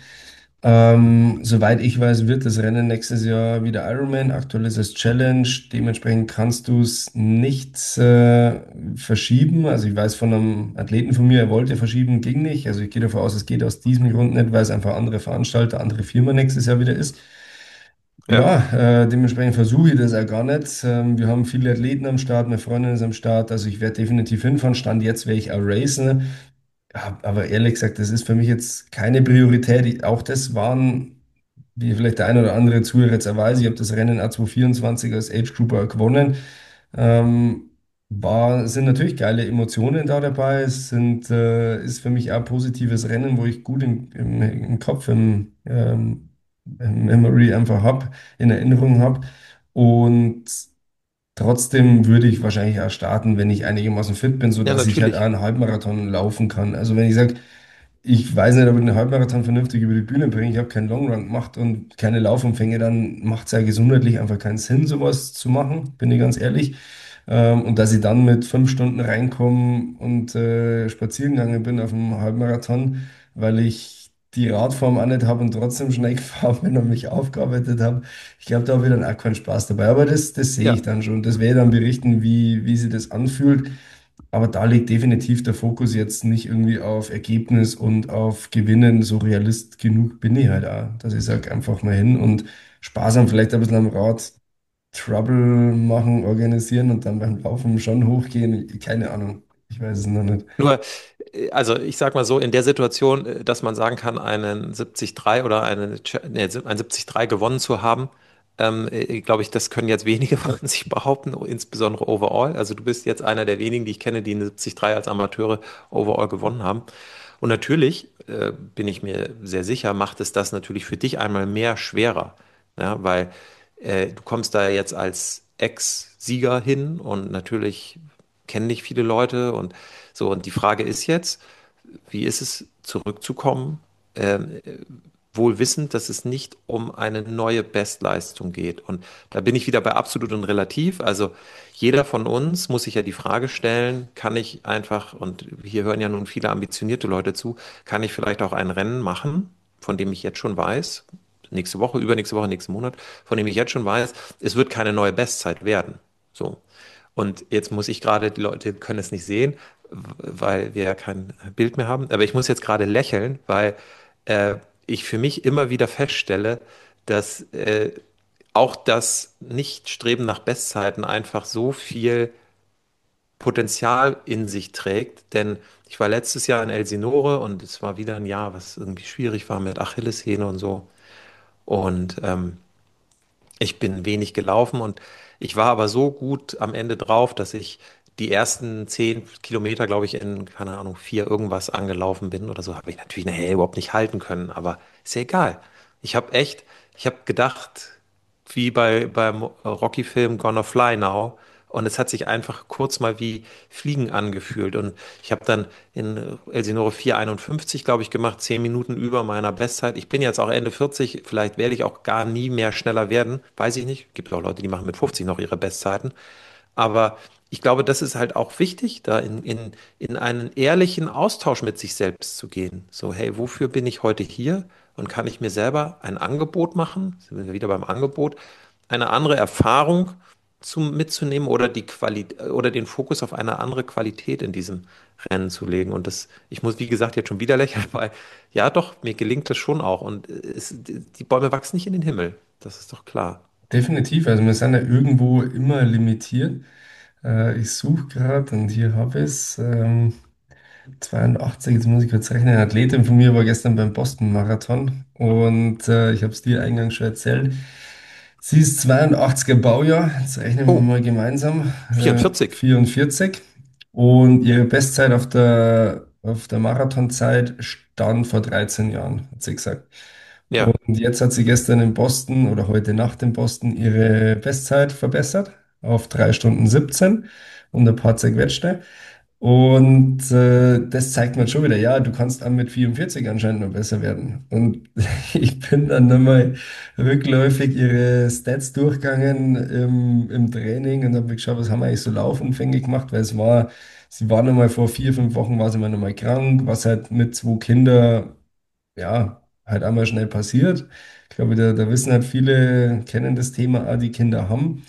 Soweit ich weiß, wird das Rennen nächstes Jahr wieder Ironman. Aktuell ist es Challenge. Dementsprechend kannst du es nicht verschieben. Also ich weiß von einem Athleten von mir, er wollte verschieben, ging nicht. Also ich gehe davon aus, es geht aus diesem Grund nicht, weil es einfach andere Veranstalter, andere Firma nächstes Jahr wieder ist. ja, Ja, dementsprechend versuche ich das auch gar nicht. Wir haben viele Athleten am Start, meine Freundin ist am Start, also ich werde definitiv hinfahren. Stand jetzt werde ich auch racen. Ja, aber ehrlich gesagt, das ist für mich jetzt keine Priorität. Auch das waren, wie vielleicht der ein oder andere Zuhörer jetzt auch weiß, ich habe das Rennen A224 als Age Grouper gewonnen. Ähm, sind natürlich geile Emotionen da dabei. Ist für mich auch ein positives Rennen, wo ich gut im Kopf, im Memory einfach habe, in Erinnerung habe. Und trotzdem würde ich wahrscheinlich auch starten, wenn ich einigermaßen fit bin, ja, sodass ich halt auch natürlich. einen Halbmarathon laufen kann. Also wenn ich sage, ich weiß nicht, ob ich einen Halbmarathon vernünftig über die Bühne bringe, ich habe keinen Longrun gemacht und keine Laufumfänge, dann macht es ja gesundheitlich einfach keinen Sinn, sowas zu machen, bin ich ganz ehrlich. Und dass ich dann mit 5 Stunden reinkomme und spazieren gegangen bin auf dem Halbmarathon, weil ich die Radform auch nicht habe und trotzdem schnell gefahren bin und mich aufgearbeitet habe. Ich glaube, da habe ich dann auch keinen Spaß dabei. Aber das sehe ich Ja, dann schon. Das werde ich dann berichten, wie sich das anfühlt. Aber da liegt definitiv der Fokus jetzt nicht irgendwie auf Ergebnis und auf Gewinnen. So realist genug bin ich halt auch, dass ich sage, einfach mal hin und sparsam vielleicht ein bisschen am Rad. Trouble machen, organisieren und dann beim Laufen schon hochgehen. Keine Ahnung. Ich weiß es noch nicht. Nur, also ich sag mal so, in der Situation, dass man sagen kann, einen 73 oder ein 73 gewonnen zu haben, glaube ich, das können jetzt wenige von sich behaupten, insbesondere overall. Also du bist jetzt einer der wenigen, die ich kenne, die eine 73 als Amateure overall gewonnen haben. Und natürlich, bin ich mir sehr sicher, macht es das natürlich für dich einmal mehr schwerer. Ja, weil du kommst da jetzt als Ex-Sieger hin und natürlich kennen dich viele Leute und so. Und die Frage ist jetzt, wie ist es, zurückzukommen, ähm, wohl wissend, dass es nicht um eine neue Bestleistung geht. Und da bin ich wieder bei absolut und relativ. Also jeder von uns muss sich ja die Frage stellen, kann ich einfach, und hier hören ja nun viele ambitionierte Leute zu, kann ich vielleicht auch ein Rennen machen, von dem ich jetzt schon weiß, nächste Woche, übernächste Woche, nächsten Monat, von dem ich jetzt schon weiß, es wird keine neue Bestzeit werden. So. Und jetzt muss ich gerade, die Leute können es nicht sehen, weil wir ja kein Bild mehr haben, aber ich muss jetzt gerade lächeln, weil äh, ich für mich immer wieder feststelle, dass auch das Nicht-Streben nach Bestzeiten einfach so viel Potenzial in sich trägt. Denn ich war letztes Jahr in Elsinore und es war wieder ein Jahr, was irgendwie schwierig war mit Achillessehne und so. Und ich bin wenig gelaufen und ich war aber so gut am Ende drauf, dass ich die ersten 10 Kilometer, glaube ich, in, keine Ahnung, 4 irgendwas angelaufen bin oder so, habe ich natürlich nachher überhaupt nicht halten können, aber ist ja egal. Ich habe echt, ich habe gedacht, wie beim Rocky-Film Gonna Fly Now. Und es hat sich einfach kurz mal wie Fliegen angefühlt. Und ich habe dann in Elsinore 4,51, glaube ich, gemacht, 10 Minuten über meiner Bestzeit. Ich bin jetzt auch Ende 40, vielleicht werde ich auch gar nie mehr schneller werden. Weiß ich nicht. Gibt auch Leute, die machen mit 50 noch ihre Bestzeiten. Aber ich glaube, das ist halt auch wichtig, da in einen ehrlichen Austausch mit sich selbst zu gehen. So, hey, wofür bin ich heute hier? Und kann ich mir selber ein Angebot machen? Sind wir wieder beim Angebot, eine andere Erfahrung mitzunehmen oder die Qualität oder den Fokus auf eine andere Qualität in diesem Rennen zu legen. Und das, ich muss, wie gesagt, jetzt schon wieder lächeln, weil ja doch, mir gelingt das schon auch. Und die Bäume wachsen nicht in den Himmel. Das ist doch klar. Definitiv. Also wir sind ja irgendwo immer limitiert. Ich suche gerade und hier habe ich es. 82, jetzt muss ich kurz rechnen. Eine Athletin von mir war gestern beim Boston-Marathon und ich habe es dir eingangs schon erzählt. Sie ist 82er Baujahr, jetzt rechnen wir Oh, mal gemeinsam, 44. 44. Und ihre Bestzeit auf der Marathonzeit stand vor 13 Jahren, hat sie gesagt. Und Ja, jetzt hat sie gestern in Boston oder heute Nacht in Boston ihre Bestzeit verbessert auf 3 Stunden 17 und ein paar zerquetschte. Und das zeigt mir schon wieder, ja, du kannst auch mit 44 anscheinend noch besser werden. Und ich bin dann nochmal rückläufig ihre Stats durchgegangen im Training und habe geschaut, was haben wir eigentlich so laufunfänglich gemacht, weil sie war nochmal vor 4, 5 Wochen, war sie mal nochmal krank, was halt mit 2 Kindern, ja, halt einmal schnell passiert. Ich glaube, da wissen halt viele, kennen das Thema, auch die Kinder haben.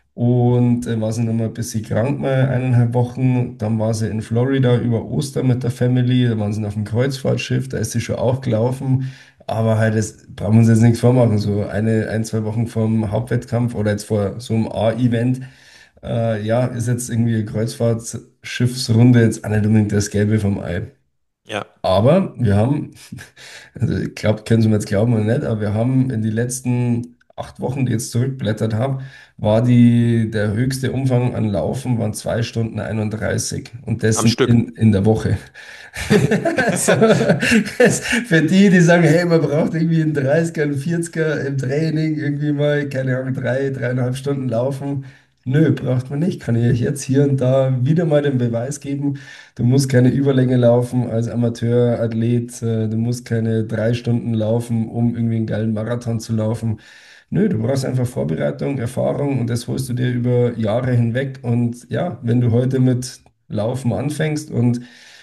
Und war sie nochmal ein bisschen krank, mal 1,5 Wochen. Dann war sie in Florida über Ostern mit der Family. Da waren sie auf dem Kreuzfahrtschiff, da ist sie schon auch gelaufen. Aber halt, das brauchen wir uns jetzt nichts vormachen. So 1, 2 Wochen vom Hauptwettkampf oder jetzt vor so einem A-Event, ja, ist jetzt irgendwie eine Kreuzfahrtschiffsrunde jetzt auch nicht unbedingt das Gelbe vom Ei. ja, Aber wir haben, also ich glaube, können Sie mir jetzt glauben oder nicht, aber wir haben in die letzten 8 Wochen, die ich jetzt zurückblättert habe, war der höchste Umfang an Laufen waren 2 Stunden 31 und das am sind Stück. in der Woche. Also, für die sagen, hey, man braucht irgendwie einen 30er, einen 40er im Training, irgendwie mal, keine Ahnung, 3, 3,5 Stunden laufen. Nö, braucht man nicht. Kann ich euch jetzt hier und da wieder mal den Beweis geben. Du musst keine Überlänge laufen als Amateurathlet. Du musst keine 3 Stunden laufen, um irgendwie einen geilen Marathon zu laufen. Nö, du brauchst einfach Vorbereitung, Erfahrung und das holst du dir über Jahre hinweg. Und ja, wenn du heute mit Laufen anfängst und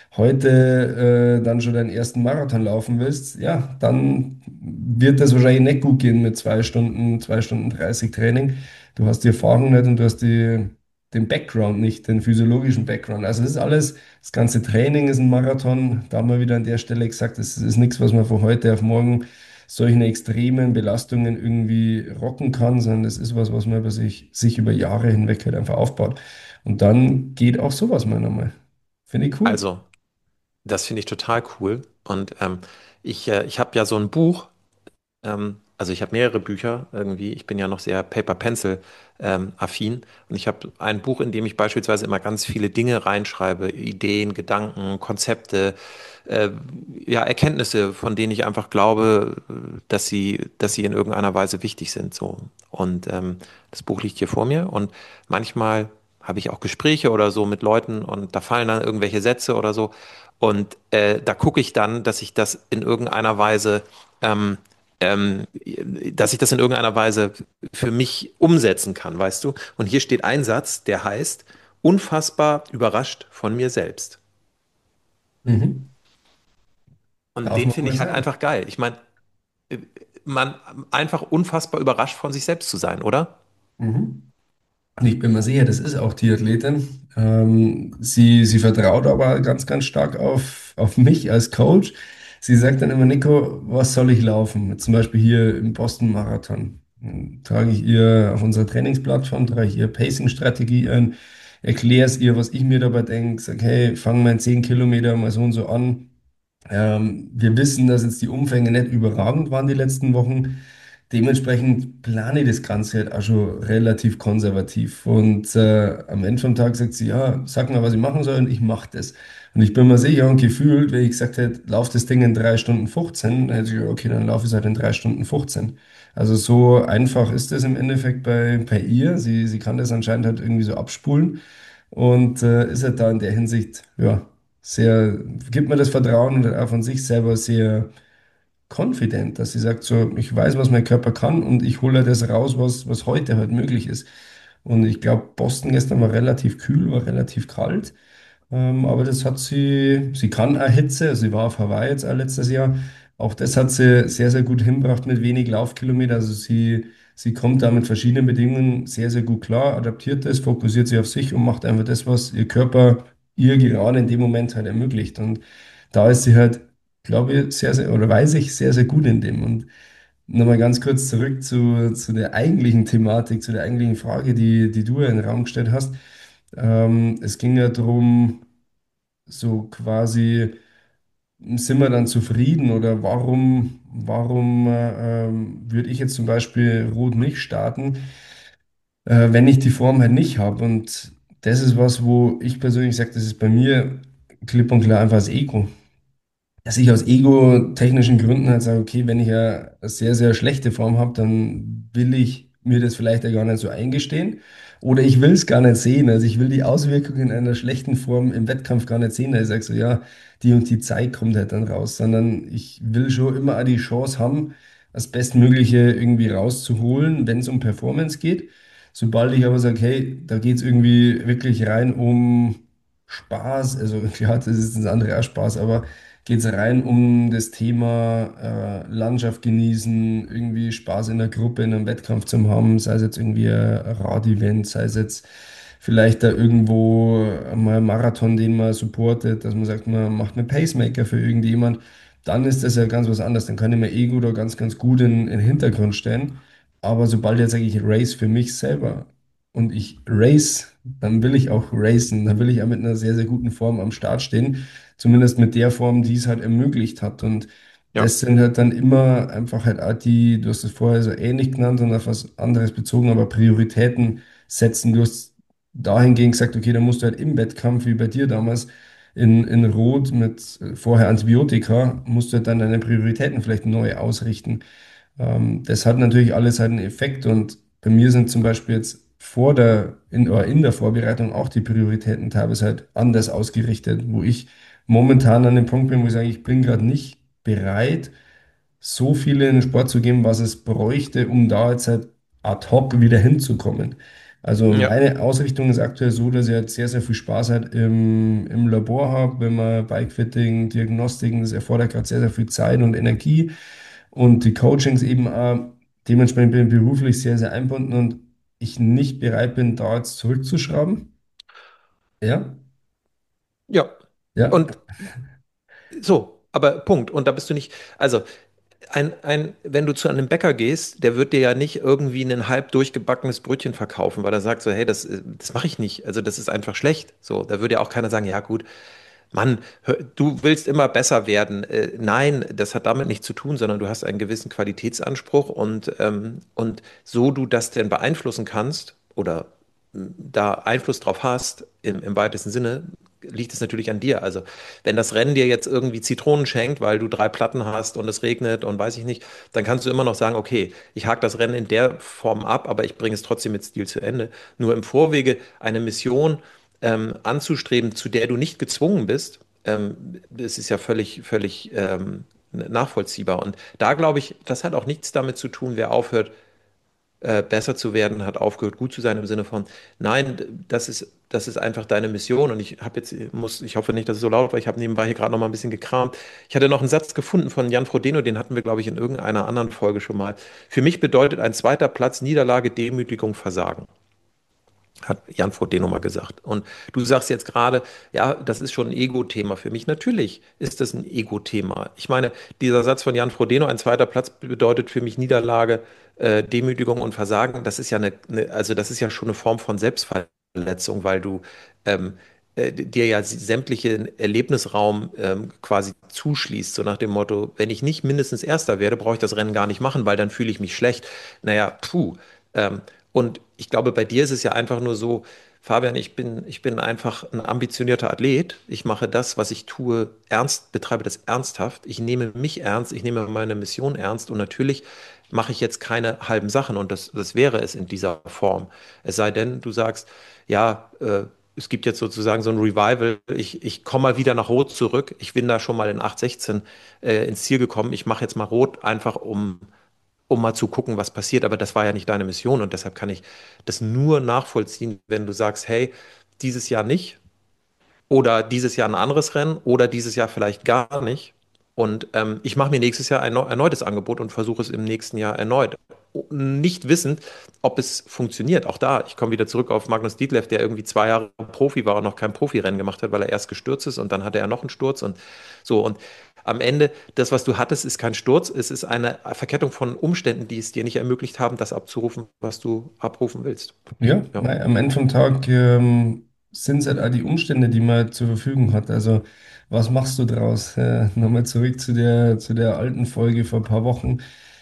heute dann schon deinen ersten Marathon laufen willst, ja, dann wird das wahrscheinlich nicht gut gehen mit 2 Stunden, 2 Stunden 30 Training. Du hast die Erfahrung nicht und du hast den Background nicht, den physiologischen Background. Also das ist alles, das ganze Training ist ein Marathon. Da haben wir wieder an der Stelle gesagt, das ist nichts, was man von heute auf morgen solchen extremen Belastungen irgendwie rocken kann, sondern das ist was, was man sich über Jahre hinweg halt einfach aufbaut. Und dann geht auch sowas mal nochmal. Finde ich cool. Also, das finde ich total cool. Und ich habe ja so ein Buch. Also ich habe mehrere Bücher irgendwie. Ich bin ja noch sehr Paper-Pencil affin und ich habe ein Buch, in dem ich beispielsweise immer ganz viele Dinge reinschreibe, Ideen, Gedanken, Konzepte, äh, ja, Erkenntnisse, von denen ich einfach glaube, dass sie in irgendeiner Weise wichtig sind. So. Und das Buch liegt hier vor mir und manchmal habe ich auch Gespräche oder so mit Leuten und da fallen dann irgendwelche Sätze oder so. Und da gucke ich dann, dass ich das in irgendeiner Weise dass ich das in irgendeiner Weise für mich umsetzen kann, weißt du? Und hier steht ein Satz, der heißt, unfassbar überrascht von mir selbst. Mhm. Und Darf den man finde mal ich halt sein. einfach geil. Ich meine, man einfach unfassbar überrascht von sich selbst zu sein, oder? Mhm. Und ich bin mir sicher, das ist auch die Athletin. Sie vertraut aber ganz, ganz stark auf mich als Coach. Sie sagt dann immer, Nico, was soll ich laufen? Zum Beispiel hier im Boston Marathon. Dann trage ich ihr auf unserer Trainingsplattform, trage ich ihr Pacing-Strategie ein, erkläre es ihr, was ich mir dabei denke, sage, hey, fang mal in 10 Kilometer mal so und so an. Wir wissen, dass jetzt die Umfänge nicht überragend waren die letzten Wochen. Dementsprechend plane ich das Ganze halt auch schon relativ konservativ. Und am Ende vom Tag sagt sie, ja, sag mal, was ich machen soll und ich mache das. Und ich bin mir sicher und gefühlt, wenn ich gesagt hätte, lauf das Ding in 3 Stunden 15, dann hätte ich gesagt, okay, dann laufe ich es halt in 3 Stunden 15. Also so einfach ist das im Endeffekt bei ihr. Sie kann das anscheinend halt irgendwie so abspulen und ist halt da in der Hinsicht, ja, sehr, gibt mir das Vertrauen und halt auch von sich selber sehr confident, dass sie sagt, so, ich weiß, was mein Körper kann und ich hole das raus, was heute halt möglich ist. Und ich glaube, Boston gestern war relativ kühl, war relativ kalt. Aber das hat sie kann auch Hitze, also sie war auf Hawaii jetzt auch letztes Jahr. Auch das hat sie sehr, sehr gut hinbracht mit wenig Laufkilometer. Also sie kommt da mit verschiedenen Bedingungen sehr, sehr gut klar, adaptiert das, fokussiert sich auf sich und macht einfach das, was ihr Körper ihr gerade in dem Moment halt ermöglicht. Und da ist sie halt, glaube ich, sehr, sehr, oder weiß ich, sehr, sehr gut in dem. Und nochmal ganz kurz zurück zu der eigentlichen Thematik, zu der eigentlichen Frage, die du ja in den Raum gestellt hast. Es ging ja darum, so quasi, sind wir dann zufrieden oder warum würde ich jetzt zum Beispiel Rot nicht starten, wenn ich die Form halt nicht habe? Und das ist was, wo ich persönlich sage, das ist bei mir klipp und klar einfach das Ego, dass ich aus ego-technischen Gründen halt sage, okay, wenn ich ja eine sehr, sehr schlechte Form habe, dann will ich mir das vielleicht ja gar nicht so eingestehen. Oder ich will es gar nicht sehen. Also ich will die Auswirkungen einer schlechten Form im Wettkampf gar nicht sehen. Da ich sage so, ja, die und die Zeit kommt halt dann raus. Sondern ich will schon immer auch die Chance haben, das Bestmögliche irgendwie rauszuholen, wenn es um Performance geht. Sobald ich aber sage, hey, da geht es irgendwie wirklich rein um Spaß, also klar, das ist das andere auch Spaß, aber geht es rein um das Thema Landschaft genießen, irgendwie Spaß in der Gruppe, in einem Wettkampf zu haben, sei es jetzt irgendwie ein Radevent, sei es jetzt vielleicht da irgendwo mal ein Marathon, den man supportet, dass man sagt, man macht einen Pacemaker für irgendjemand, dann ist das ja ganz was anderes. Dann kann ich mein Ego da ganz, ganz gut in den Hintergrund stellen. Aber sobald jetzt sage ich Race für mich selber und ich race, dann will ich auch racen, dann will ich auch mit einer sehr, sehr guten Form am Start stehen. Zumindest mit der Form, die es halt ermöglicht hat. Und Ja, das sind halt dann immer einfach halt auch die, du hast es vorher so ähnlich genannt und auf was anderes bezogen, aber Prioritäten setzen. Du hast dahingehend gesagt, okay, da musst du halt im Wettkampf, wie bei dir damals, in Rot mit vorher Antibiotika, musst du halt dann deine Prioritäten vielleicht neu ausrichten. Das hat natürlich alles halt einen Effekt und bei mir sind zum Beispiel jetzt oder in der Vorbereitung auch die Prioritäten teilweise halt anders ausgerichtet, wo ich momentan an dem Punkt bin, wo ich sage, ich bin gerade nicht bereit, so viel in den Sport zu geben, was es bräuchte, um da jetzt halt ad hoc wieder hinzukommen. Also ja, meine Ausrichtung ist aktuell so, dass ich halt sehr, sehr viel Spaß halt im Labor habe, wenn man Bikefitting, Diagnostiken, das erfordert gerade sehr, sehr viel Zeit und Energie und die Coachings eben auch. Dementsprechend bin ich beruflich sehr, sehr eingebunden und ich nicht bereit bin, da jetzt zurückzuschrauben. Ja, ja. ja. Und so, aber Punkt. Und da bist du nicht, also. wenn du zu einem Bäcker gehst, der wird dir ja nicht irgendwie ein halb durchgebackenes Brötchen verkaufen, weil er sagt so, hey, das mache ich nicht. Also das ist einfach schlecht. So, da würde ja auch keiner sagen, ja gut, Mann, du willst immer besser werden. Nein, das hat damit nichts zu tun, sondern du hast einen gewissen Qualitätsanspruch und so du das denn beeinflussen kannst oder da Einfluss drauf hast, im weitesten Sinne, liegt es natürlich an dir. Also, wenn das Rennen dir jetzt irgendwie Zitronen schenkt, weil du drei Platten hast und es regnet und weiß ich nicht, dann kannst du immer noch sagen, okay, ich hake das Rennen in der Form ab, aber ich bringe es trotzdem mit Stil zu Ende. Nur im Vorwege eine Mission anzustreben, zu der du nicht gezwungen bist, das ist ja völlig nachvollziehbar. Und da glaube ich, das hat auch nichts damit zu tun, wer aufhört, besser zu werden, hat aufgehört, gut zu sein im Sinne von, nein, das ist einfach deine Mission. Und ich hoffe nicht, dass es so laut war, ich habe nebenbei hier gerade noch mal ein bisschen gekramt. Ich hatte noch einen Satz gefunden von Jan Frodeno, den hatten wir, glaube ich, in irgendeiner anderen Folge schon mal. Für mich bedeutet ein zweiter Platz Niederlage, Demütigung, Versagen. Hat Jan Frodeno mal gesagt. Und du sagst jetzt gerade, ja, das ist schon ein Ego-Thema für mich. Natürlich ist das ein Ego-Thema. Ich meine, dieser Satz von Jan Frodeno, ein zweiter Platz bedeutet für mich Niederlage, Demütigung und Versagen. Das ist ja also das ist ja schon eine Form von Selbstverletzung, weil du ähm, dir ja sämtliche Erlebnisraum quasi zuschließt, so nach dem Motto, wenn ich nicht mindestens Erster werde, brauche ich das Rennen gar nicht machen, weil dann fühle ich mich schlecht. Naja, puh. Ähm, und ich glaube, bei dir ist es ja einfach nur so, Fabian, ich bin einfach ein ambitionierter Athlet. Ich mache das, was ich tue, ernst, betreibe das ernsthaft. Ich nehme mich ernst, ich nehme meine Mission ernst und natürlich mache ich jetzt keine halben Sachen und das wäre es in dieser Form. Es sei denn, du sagst, ja, es gibt jetzt sozusagen so ein Revival, ich komme mal wieder nach Rot zurück. Ich bin da schon mal in 8:16 ins Ziel gekommen. Ich mache jetzt mal Rot einfach um mal zu gucken, was passiert. Aber das war ja nicht deine Mission und deshalb kann ich das nur nachvollziehen, wenn du sagst, hey, dieses Jahr nicht oder dieses Jahr ein anderes Rennen oder dieses Jahr vielleicht gar nicht. Und ich mache mir nächstes Jahr ein erneutes Angebot und versuche es im nächsten Jahr erneut. Nicht wissend, ob es funktioniert. Auch da, ich komme wieder zurück auf Magnus Ditlev, der irgendwie 2 Jahre Profi war und noch kein Profirennen gemacht hat, weil er erst gestürzt ist und dann hatte er noch einen Sturz und so. Und am Ende, das, was du hattest, ist kein Sturz, es ist eine Verkettung von Umständen, die es dir nicht ermöglicht haben, das abzurufen, was du abrufen willst. Ja, Ja. mei, am Ende vom Tag sind es halt auch die Umstände, die man zur Verfügung hat. Also, was machst du draus? Nochmal zurück zu der alten Folge vor ein paar Wochen.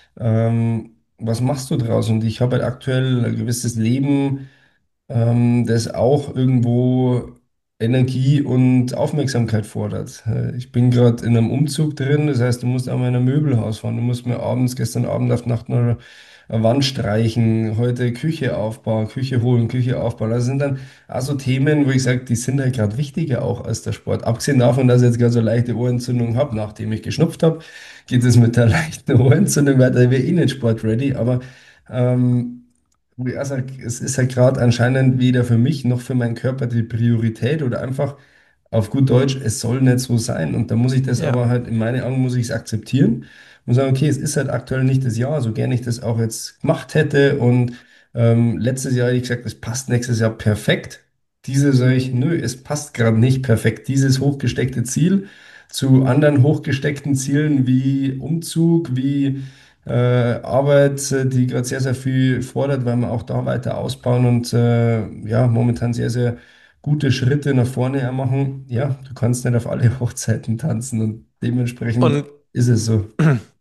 Was machst du draus? Und ich habe halt aktuell ein gewisses Leben, das auch irgendwo Energie und Aufmerksamkeit fordert. Ich bin gerade in einem Umzug drin, das heißt, du musst auch mal in ein Möbelhaus fahren. Du musst mir abends, gestern Abend auf Nacht noch eine Wand streichen, heute Küche aufbauen, Küche holen, Küche aufbauen. Das sind dann auch so Themen, wo ich sage, die sind halt gerade wichtiger auch als der Sport. Abgesehen davon, dass ich jetzt gerade so leichte Ohrentzündung habe, nachdem ich geschnupft habe, geht es mit der leichten Ohrentzündung weiter. Ich wäre eh nicht sportready, aber ähm, also es ist halt gerade anscheinend weder für mich noch für meinen Körper die Priorität oder einfach auf gut Deutsch, es soll nicht so sein. Und da muss ich das Ja. aber halt, in meinen Augen muss ich es akzeptieren und sagen, okay, es ist halt aktuell nicht das Jahr, so gern ich das auch jetzt gemacht hätte. Und letztes Jahr hätte ich gesagt, es passt nächstes Jahr perfekt. Dieses sage ich, nö, es passt gerade nicht perfekt. Dieses hochgesteckte Ziel zu anderen hochgesteckten Zielen wie Umzug, wie Arbeit, die gerade sehr, sehr viel fordert, weil wir auch da weiter ausbauen und ja, momentan sehr, sehr gute Schritte nach vorne machen. Ja, du kannst nicht auf alle Hochzeiten tanzen und dementsprechend Und ist es so.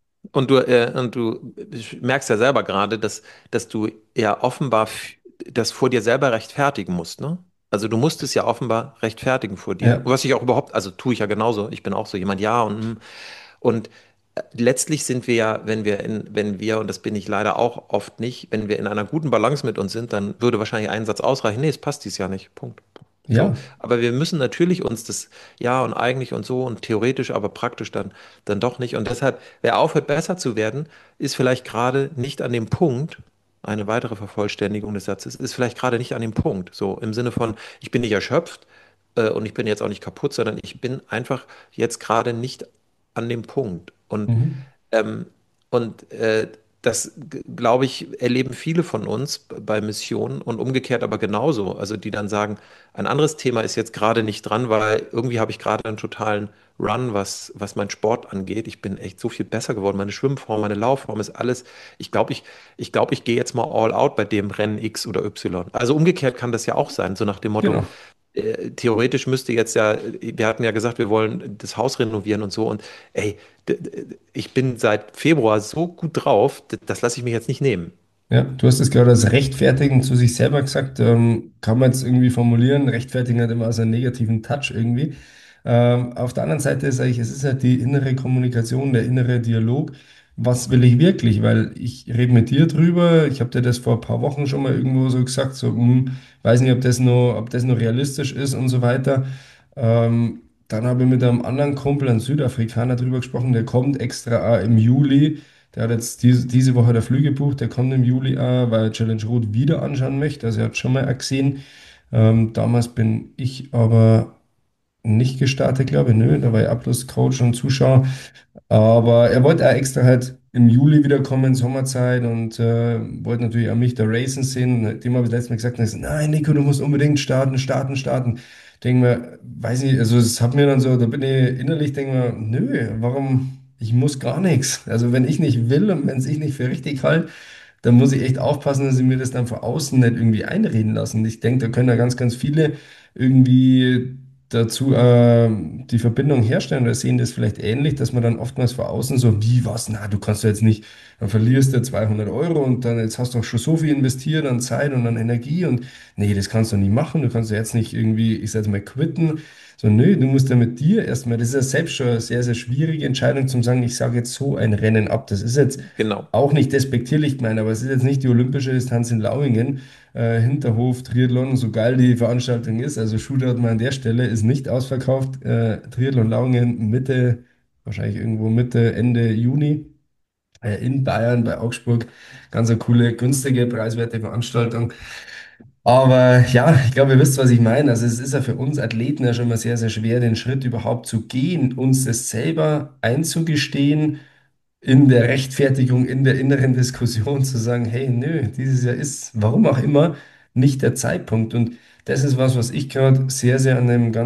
und du merkst ja selber gerade, dass du ja offenbar das vor dir selber rechtfertigen musst, ne? Also du musst es ja offenbar rechtfertigen vor dir. Ja, Was ich auch überhaupt, also tue ich ja genauso. Ich bin auch so jemand, ja und letztlich sind wir ja, wenn wir, und das bin ich leider auch oft nicht, wenn wir in einer guten Balance mit uns sind, dann würde wahrscheinlich ein Satz ausreichen. Nee, es passt dieses Jahr nicht. Punkt. So, ja, aber wir müssen natürlich uns das ja und eigentlich und so und theoretisch, aber praktisch dann doch nicht. Und deshalb, wer aufhört, besser zu werden, ist vielleicht gerade nicht an dem Punkt, eine weitere Vervollständigung des Satzes, ist vielleicht gerade nicht an dem Punkt. So im Sinne von, ich bin nicht erschöpft und ich bin jetzt auch nicht kaputt, sondern ich bin einfach jetzt gerade nicht an dem Punkt. mhm. Ähm, und das, glaube ich, erleben viele von uns bei Missionen und umgekehrt aber genauso. Also die dann sagen, ein anderes Thema ist jetzt gerade nicht dran, weil irgendwie habe ich gerade einen totalen Run, was meinen Sport angeht. Ich bin echt so viel besser geworden. Meine Schwimmform, meine Laufform ist alles. Ich glaube, ich gehe jetzt mal all out bei dem Rennen X oder Y. Also umgekehrt kann das ja auch sein, so nach dem Motto, Genau. theoretisch müsste jetzt ja, wir hatten ja gesagt, wir wollen das Haus renovieren und so. Und ey, ich bin seit Februar so gut drauf, das lasse ich mich jetzt nicht nehmen. Ja, du hast es gerade als Rechtfertigen zu sich selber gesagt. Kann man jetzt irgendwie formulieren. Rechtfertigen hat immer so einen negativen Touch irgendwie. Auf der anderen Seite sage ich, es ist halt die innere Kommunikation, der innere Dialog. Was will ich wirklich? Weil ich rede mit dir drüber. Ich habe dir das vor ein paar Wochen schon mal irgendwo so gesagt, so, weiß nicht, ob das noch realistisch ist und so weiter. Dann habe ich mit einem anderen Kumpel, einem Südafrikaner, drüber gesprochen, der kommt extra auch im Juli. Der hat jetzt diese Woche der Flüge gebucht, der kommt im Juli auch, weil er Challenge Rot wieder anschauen möchte. Also er hat schon mal auch gesehen. Damals bin ich aber nicht gestartet, glaube ich. Nö, da war ich Abschlusscoach und Zuschauer. Aber er wollte auch extra halt im Juli wiederkommen, Sommerzeit, und wollte natürlich auch mich da racen sehen. Dem habe ich letztes Mal gesagt, und er sagt, nein, Nico, du musst unbedingt starten, starten, starten. Denke mir, weiß nicht, also es hat mir dann so, da bin ich innerlich, denke mir, nö, warum, ich muss gar nichts. Also wenn ich nicht will und wenn es ich nicht für richtig halte, dann muss ich echt aufpassen, dass ich mir das dann von außen nicht irgendwie einreden lassen. Ich denke, da können ja ganz, ganz viele irgendwie dazu die Verbindung herstellen oder sehen das vielleicht ähnlich, dass man dann oftmals von außen so, wie was, na, du kannst ja jetzt nicht, dann verlierst du 200 Euro und dann jetzt hast du auch schon so viel investiert an Zeit und an Energie und nee, das kannst du nie machen, du kannst ja jetzt nicht irgendwie, ich sag jetzt mal, quitten, so, nö, du musst ja mit dir erstmal, das ist ja selbst schon eine sehr, sehr schwierige Entscheidung zum sagen, ich sage jetzt so ein Rennen ab. Das ist jetzt Genau, auch nicht despektierlich gemeint, aber es ist jetzt nicht die olympische Distanz in Lauingen, Hinterhof, Triathlon, so geil die Veranstaltung ist. Also Shootout mal an der Stelle ist nicht ausverkauft. Triathlon Lauingen Mitte, wahrscheinlich irgendwo Mitte, Ende Juni, in Bayern bei Augsburg. Ganz eine coole, günstige, preiswerte Veranstaltung. Aber ja, ich glaube, ihr wisst, was ich meine. Also es ist ja für uns Athleten ja schon mal sehr, sehr schwer, den Schritt überhaupt zu gehen, uns das selber einzugestehen, in der Rechtfertigung, in der inneren Diskussion zu sagen, hey, nö, dieses Jahr ist, warum auch immer, nicht der Zeitpunkt. Und das ist was, was ich gerade sehr, sehr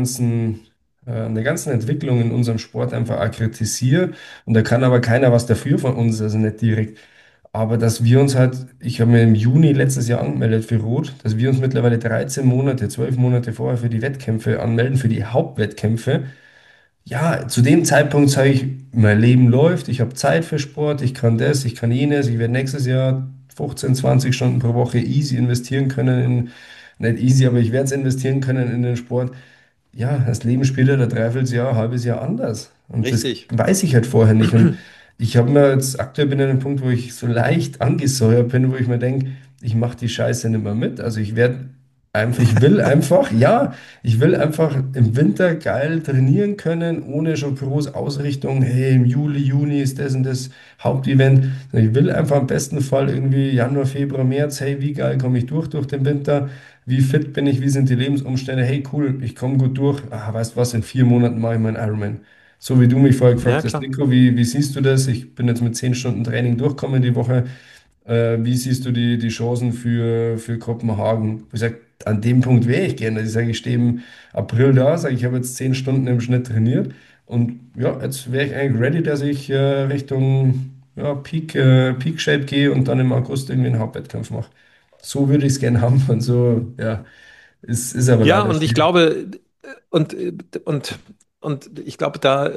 an der ganzen Entwicklung in unserem Sport einfach auch kritisiere. Und da kann aber keiner was dafür von uns, also nicht direkt. Aber dass wir uns halt, ich habe mir im Juni letztes Jahr angemeldet für Rot, dass wir uns mittlerweile 13 Monate, 12 Monate vorher für die Wettkämpfe anmelden, für die Hauptwettkämpfe. Ja, zu dem Zeitpunkt sage ich, mein Leben läuft, ich habe Zeit für Sport, ich kann das, ich kann jenes, ich werde nächstes Jahr 15, 20 Stunden pro Woche easy investieren können nicht easy, aber ich werde es investieren können in den Sport. Ja, das Leben spielt halt ein Dreivierteljahr, ein halbes Jahr anders. Und das richtig. weiß ich halt vorher nicht. Und ich habe mir jetzt aktuell bin ich an einem Punkt, wo ich so leicht angesäuert bin, wo ich mir denke, ich mache die Scheiße nicht mehr mit. Also ich werde einfach, ich will einfach, ja, ich will einfach im Winter geil trainieren können, ohne schon groß Ausrichtung, hey, im Juli, Juni ist das und das Hauptevent. Ich will einfach am besten Fall irgendwie Januar, Februar, März, hey, wie geil komme ich durch den Winter? Wie fit bin ich? Wie sind die Lebensumstände? Hey, cool, ich komme gut durch. Ah, weißt du was, in 4 Monaten mache ich meinen Ironman. So wie du mich vorher Ja, gefragt hast, klar. Nico, wie siehst du das? Ich bin jetzt mit 10 Stunden Training durchgekommen die Woche. Wie siehst du die Chancen für Kopenhagen? Ich sag, an dem Punkt wäre ich gerne. Ich sage, ich stehe im April da, sage, ich habe jetzt 10 Stunden im Schnitt trainiert. Und ja, jetzt wäre ich eigentlich ready, dass ich Richtung Peak Shape gehe und dann im August irgendwie einen Hauptwettkampf mache. So würde ich es gerne haben und so, ja, ist aber Ja, leider und ich schwierig. glaube, und, äh, und, und ich glaube,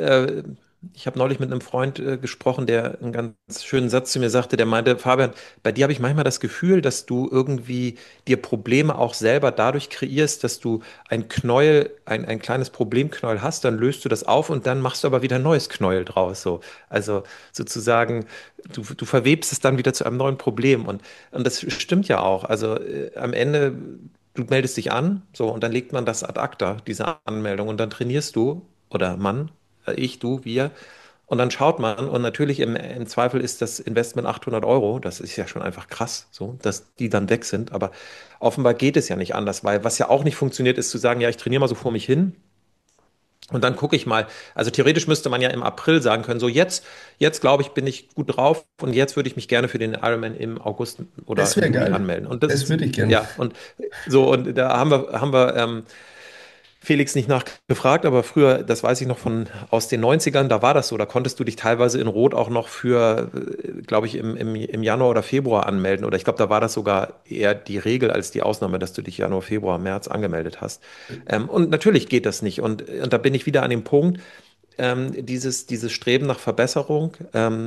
ich habe neulich mit einem Freund gesprochen, der einen ganz schönen Satz zu mir sagte, der meinte, Fabian, bei dir habe ich manchmal das Gefühl, dass du irgendwie dir Probleme auch selber dadurch kreierst, dass du ein Knäuel, ein kleines Problemknäuel hast, dann löst du das auf und dann machst du aber wieder ein neues Knäuel draus. So. Also sozusagen, du verwebst es dann wieder zu einem neuen Problem. Und das stimmt ja auch. Also am Ende. Du meldest dich an, so, und dann legt man das ad acta, diese Anmeldung, und dann trainierst du, oder Mann, ich, du, wir, und dann schaut man, und natürlich im Zweifel ist das Investment 800 Euro, das ist ja schon einfach krass, so, dass die dann weg sind, aber offenbar geht es ja nicht anders, weil was ja auch nicht funktioniert, ist zu sagen, ja, ich trainiere mal so vor mich hin, Und dann gucke ich mal. Also theoretisch müsste man ja im April sagen können, so jetzt glaube ich, bin ich gut drauf und jetzt würde ich mich gerne für den Ironman im August Das oder wäre Juli geil. anmelden. Und das Das ist, würde ich gern. ja, und so, und da haben wir Felix nicht nachgefragt, aber früher, das weiß ich noch von aus den Neunzigern, da war das so. Da konntest du dich teilweise in Rot auch noch für, glaube ich, im Januar oder Februar anmelden. Oder ich glaube, da war das sogar eher die Regel als die Ausnahme, dass du dich Januar, Februar, März angemeldet hast. Und natürlich geht das nicht. Und da bin ich wieder an dem Punkt, dieses Streben nach Verbesserung.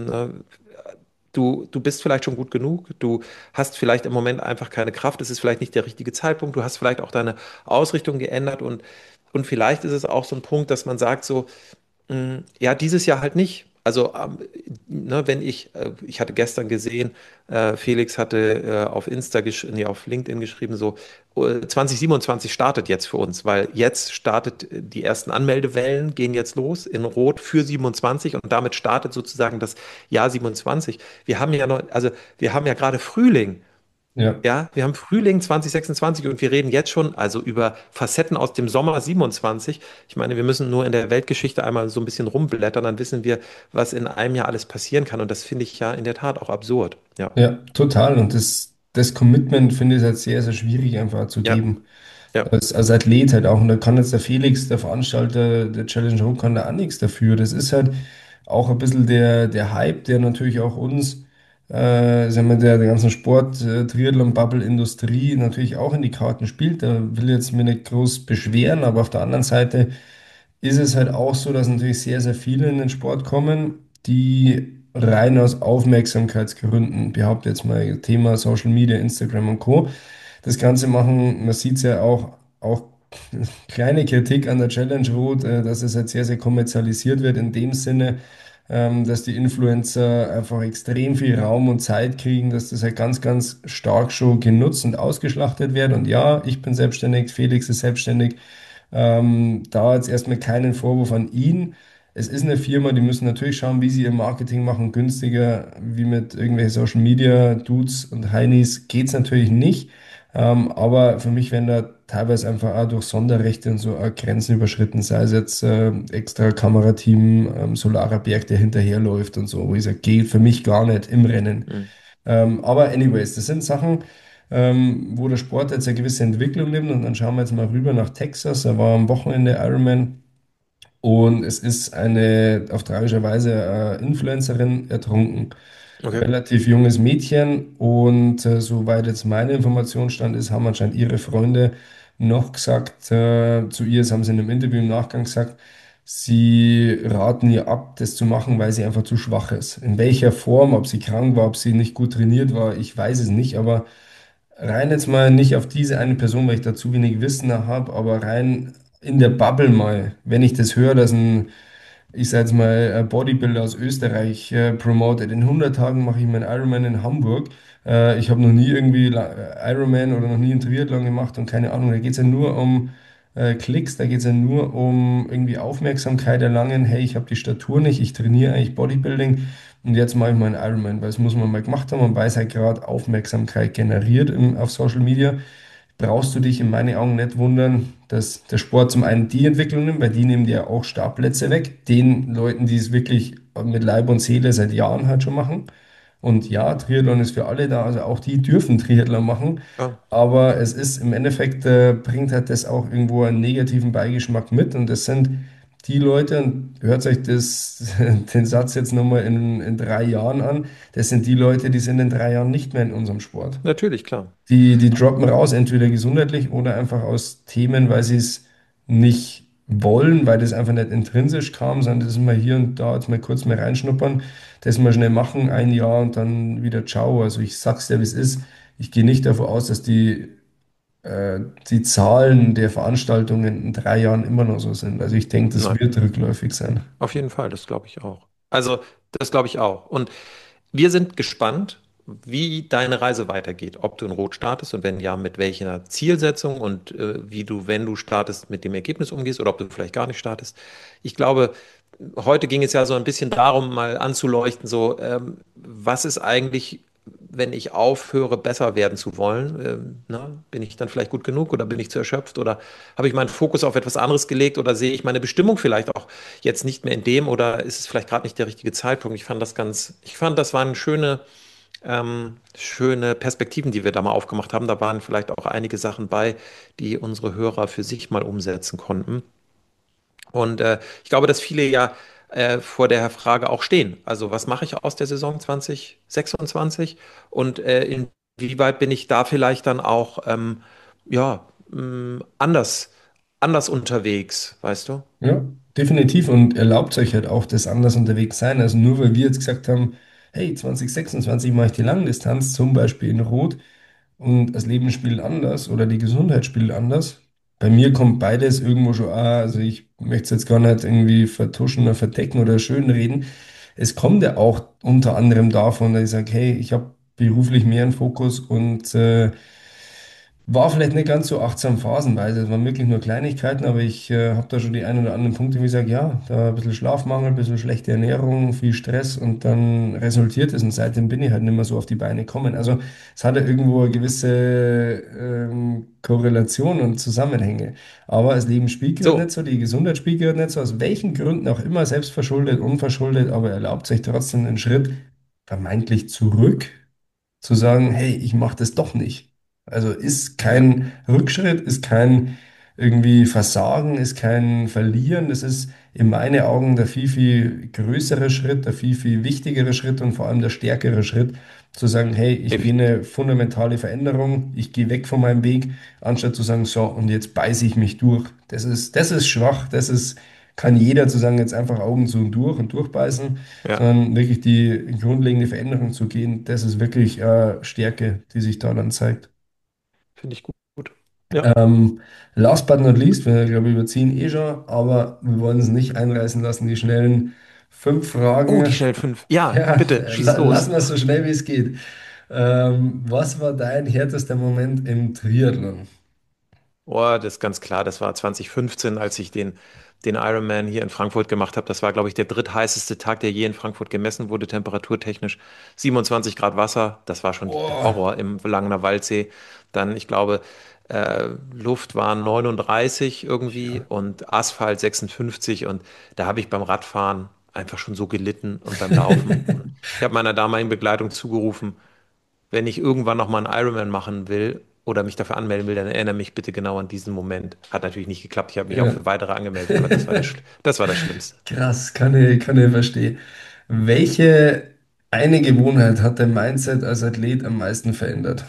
Du bist vielleicht schon gut genug, du hast vielleicht im Moment einfach keine Kraft, es ist vielleicht nicht der richtige Zeitpunkt, du hast vielleicht auch deine Ausrichtung geändert und vielleicht ist es auch so ein Punkt, dass man sagt so, ja, dieses Jahr halt nicht. Also, ne, ich hatte gestern gesehen, Felix hatte auf nee, auf LinkedIn geschrieben, so 2027 startet jetzt für uns, weil jetzt startet die ersten Anmeldewellen, gehen jetzt los in Rot für 27 und damit startet sozusagen das Jahr 27. Wir haben ja noch, also wir haben ja gerade Frühling. Ja. Ja, wir haben Frühling 2026 und wir reden jetzt schon also über Facetten aus dem Sommer 27. Ich meine, wir müssen nur in der Weltgeschichte einmal so ein bisschen rumblättern, dann wissen wir, was in einem Jahr alles passieren kann. Und das finde ich ja in der Tat auch absurd. Ja, Ja, total. Und das Commitment finde ich halt sehr, sehr schwierig einfach zu ja, geben. ja. Als Athlet halt auch. Und da kann jetzt der Felix, der Veranstalter der Challenge Rot, kann da auch nichts dafür. Das ist halt auch ein bisschen der Hype, der natürlich auch uns, sagen wir, der ganzen Sport, Triathlon-Bubble-Industrie natürlich auch in die Karten spielt. Da will ich jetzt mir nicht groß beschweren, aber auf der anderen Seite ist es halt auch so, dass natürlich sehr, sehr viele in den Sport kommen, die rein aus Aufmerksamkeitsgründen, behaupte jetzt mal Thema Social Media, Instagram und Co. das Ganze machen. Man sieht es ja auch kleine Kritik an der Challenge Road, dass es halt sehr, sehr kommerzialisiert wird in dem Sinne, dass die Influencer einfach extrem viel Raum und Zeit kriegen, dass das halt ganz, ganz stark schon genutzt und ausgeschlachtet wird. Und ja, ich bin selbstständig, Felix ist selbstständig. Da jetzt erstmal keinen Vorwurf an ihn. Es ist eine Firma, die müssen natürlich schauen, wie sie ihr Marketing machen. Günstiger wie mit irgendwelchen Social Media Dudes und Heinis geht es natürlich nicht. Aber für mich werden da teilweise einfach auch durch Sonderrechte und so auch Grenzen überschritten, sei es jetzt extra Kamerateam, Solarer Berg, der hinterherläuft und so, wo ich sage, geht für mich gar nicht im Rennen. Hm. Aber anyways, das sind Sachen, wo der Sport jetzt eine gewisse Entwicklung nimmt. Und dann schauen wir jetzt mal rüber nach Texas. Da war am Wochenende Ironman und es ist eine auf tragische Weise Influencerin ertrunken. Okay. Relativ junges Mädchen und soweit jetzt meine Informationsstand ist, haben anscheinend ihre Freunde noch gesagt, zu ihr, das haben sie in einem Interview im Nachgang gesagt, sie raten ihr ab, das zu machen, weil sie einfach zu schwach ist. In welcher Form, ob sie krank war, ob sie nicht gut trainiert war, ich weiß es nicht, aber rein jetzt mal nicht auf diese eine Person, weil ich da zu wenig Wissen habe, aber rein in der Bubble mal, wenn ich das höre, dass ich sage jetzt mal, ein Bodybuilder aus Österreich promotet. In 100 Tagen mache ich meinen Ironman in Hamburg. Ich habe noch nie irgendwie Ironman oder noch nie einen Triathlon gemacht und keine Ahnung. Da geht es ja nur um Klicks, da geht es ja nur um irgendwie Aufmerksamkeit erlangen. Hey, ich habe die Statur nicht, ich trainiere eigentlich Bodybuilding und jetzt mache ich meinen Ironman, weil das muss man mal gemacht haben und weil es halt gerade Aufmerksamkeit generiert auf Social Media brauchst du dich in meinen Augen nicht wundern, dass der Sport zum einen die Entwicklung nimmt, weil die nehmen dir auch Startplätze weg, den Leuten, die es wirklich mit Leib und Seele seit Jahren halt schon machen. Und ja, Triathlon ist für alle da, also auch die dürfen Triathlon machen, Ah, aber es ist im Endeffekt, bringt halt das auch irgendwo einen negativen Beigeschmack mit und das sind die Leute, und hört euch den Satz jetzt nochmal in 3 Jahren an, das sind die Leute, die sind in 3 Jahren nicht mehr in unserem Sport. natürlich, klar. Die droppen raus, entweder gesundheitlich oder einfach aus Themen, weil sie es nicht wollen, weil das einfach nicht intrinsisch kam, sondern das ist mal hier und da, jetzt mal kurz mal reinschnuppern, das mal schnell machen, ein Jahr und dann wieder ciao. Also ich sag's dir, wie es ist. Ich gehe nicht davon aus, dass die Zahlen der Veranstaltungen in 3 Jahren immer noch so sind. Also ich denke, das Nein, wird rückläufig sein. auf jeden Fall, das glaube ich auch. Also, das glaube ich auch. Und wir sind gespannt, wie deine Reise weitergeht. Ob du in Rot startest und wenn ja, mit welcher Zielsetzung und wie du, wenn du startest, mit dem Ergebnis umgehst oder ob du vielleicht gar nicht startest. Ich glaube, heute ging es ja so ein bisschen darum, mal anzuleuchten, so was ist eigentlich wenn ich aufhöre, besser werden zu wollen, ne, bin ich dann vielleicht gut genug oder bin ich zu erschöpft oder habe ich meinen Fokus auf etwas anderes gelegt oder sehe ich meine Bestimmung vielleicht auch jetzt nicht mehr in dem oder ist es vielleicht gerade nicht der richtige Zeitpunkt? Ich fand, das waren schöne Perspektiven, die wir da mal aufgemacht haben. Da waren vielleicht auch einige Sachen bei, die unsere Hörer für sich mal umsetzen konnten. Und ich glaube, dass viele ja vor der Frage auch stehen. Also, was mache ich aus der Saison 2026? Und inwieweit bin ich da vielleicht dann auch ja, anders unterwegs, weißt du? Ja, definitiv. Und erlaubt euch halt auch das anders unterwegs sein. Also nur weil wir jetzt gesagt haben, hey, 2026 mache ich die Langdistanz, zum Beispiel in Rot, und das Leben spielt anders oder die Gesundheit spielt anders. Bei mir kommt beides irgendwo schon, also ich möchte es jetzt gar nicht irgendwie vertuschen oder verdecken oder schönreden. Es kommt ja auch unter anderem davon, dass ich sage, hey, ich habe beruflich mehr einen Fokus und war vielleicht nicht ganz so achtsam phasenweise. Es waren wirklich nur Kleinigkeiten, aber ich habe da schon die ein oder anderen Punkte, wo ich sage, ja, da ein bisschen Schlafmangel, ein bisschen schlechte Ernährung, viel Stress und dann resultiert es und seitdem bin ich halt nicht mehr so auf die Beine gekommen. Also es hatte irgendwo eine gewisse Korrelation und Zusammenhänge. Aber das Leben spielt gerade nicht So, so, die Gesundheit spielt gerade nicht so, aus welchen Gründen auch immer, selbstverschuldet, unverschuldet, aber erlaubt sich trotzdem einen Schritt vermeintlich zurück zu sagen, hey, ich mache das doch nicht. Also ist ja, kein Rückschritt, ist kein irgendwie Versagen, ist kein Verlieren. Das ist in meinen Augen der viel, viel größere Schritt, der viel, viel wichtigere Schritt und vor allem der stärkere Schritt, zu sagen, hey, ich gehe definitiv. eine fundamentale Veränderung, ich gehe weg von meinem Weg, anstatt zu sagen, so, und jetzt beiße ich mich durch. Das ist schwach, das ist, kann jeder zu sagen, jetzt einfach Augen zu und durchbeißen, Ja, sondern wirklich die grundlegende Veränderung zu gehen, das ist wirklich Stärke, die sich da dann zeigt. finde ich gut. Ja. Last but not least, wir glaube ich überziehen eh schon, aber wir wollen es nicht einreißen lassen, die schnellen fünf Oh, die Fragen. schnellen fünf. Ja, Ja, bitte, schieß lassen los. wir es so schnell wie es geht. Was war dein härtester Moment im Triathlon? Oh, das ist ganz klar. Das war 2015, als ich den Ironman hier in Frankfurt gemacht habe. Das war, glaube ich, der drittheißeste Tag, der je in Frankfurt gemessen wurde, temperaturtechnisch. 27 Grad Wasser, das war schon Oh, Horror im Langener Waldsee. Dann, ich glaube, Luft war 39 irgendwie ja. und Asphalt 56. Und da habe ich beim Radfahren einfach schon so gelitten und beim Laufen. Und ich habe meiner damaligen Begleitung zugerufen, wenn ich irgendwann noch mal einen Ironman machen will oder mich dafür anmelden will, dann erinnere mich bitte genau an diesen Moment. Hat natürlich nicht geklappt. Ich habe mich auch Ja. für weitere angemeldet, aber das war das Schlimmste. Krass, kann ich verstehen. Welche eine Gewohnheit hat dein Mindset als Athlet am meisten verändert?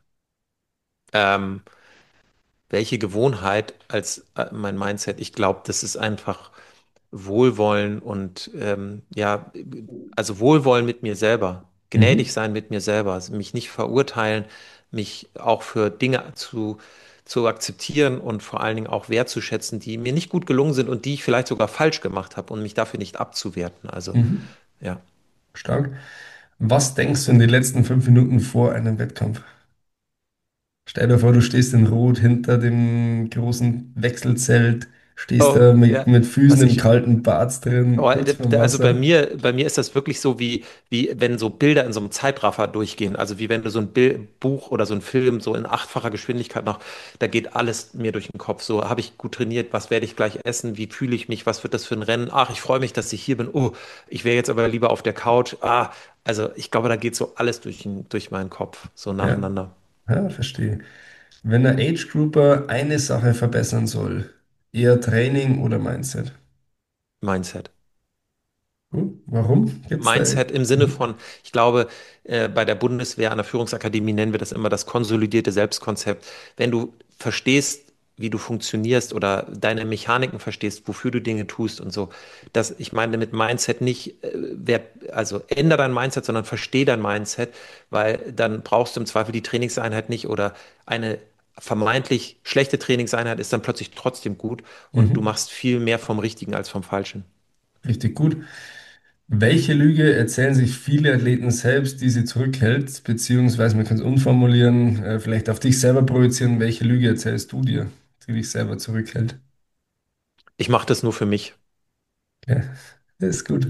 Ähm, welche Gewohnheit als mein Mindset? Ich glaube, das ist einfach Wohlwollen und ja, also Wohlwollen mit mir selber, gnädig Mhm. sein mit mir selber, also mich nicht verurteilen, mich auch für Dinge zu akzeptieren und vor allen Dingen auch wertzuschätzen, die mir nicht gut gelungen sind und die ich vielleicht sogar falsch gemacht habe und mich dafür nicht abzuwerten. Also Mhm. ja. Stark. Was denkst du in den letzten 5 Minuten vor einem Wettkampf? Stell dir vor, du stehst in Rot hinter dem großen Wechselzelt, stehst Oh, da mit, ja. mit Füßen Was im ich kalten Bad drin, Oh, kurz vorm also Wasser. bei mir ist das wirklich so wie wenn so Bilder in so einem Zeitraffer durchgehen. Also wie wenn du so ein Buch oder so ein Film so in achtfacher Geschwindigkeit noch, da geht alles mir durch den Kopf. So, habe ich gut trainiert? Was werde ich gleich essen? Wie fühle ich mich? Was wird das für ein Rennen? Ach, ich freue mich, dass ich hier bin. Oh, ich wäre jetzt aber lieber auf der Couch. Also ich glaube, da geht so alles durch meinen Kopf, so Ja, nacheinander. ja, verstehe. Wenn ein Age Grouper eine Sache verbessern soll, eher Training oder Mindset? Mindset. Warum? Gibt's da? Mindset im Sinne Mhm. von, ich glaube, bei der Bundeswehr an der Führungsakademie nennen wir das immer das konsolidierte Selbstkonzept. Wenn du verstehst, wie du funktionierst oder deine Mechaniken verstehst, wofür du Dinge tust und so, ich meine mit Mindset nicht, also ändere dein Mindset, sondern verstehe dein Mindset, weil dann brauchst du im Zweifel die Trainingseinheit nicht oder eine vermeintlich schlechte Trainingseinheit ist dann plötzlich trotzdem gut und du Mhm. machst viel mehr vom Richtigen als vom Falschen. Richtig gut. Welche Lüge erzählen sich viele Athleten selbst, die sie zurückhält, beziehungsweise man kann es umformulieren, vielleicht auf dich selber projizieren, welche Lüge erzählst du dir, die dich selber zurückhält? Ich mache das nur für mich. Ja. Ist gut.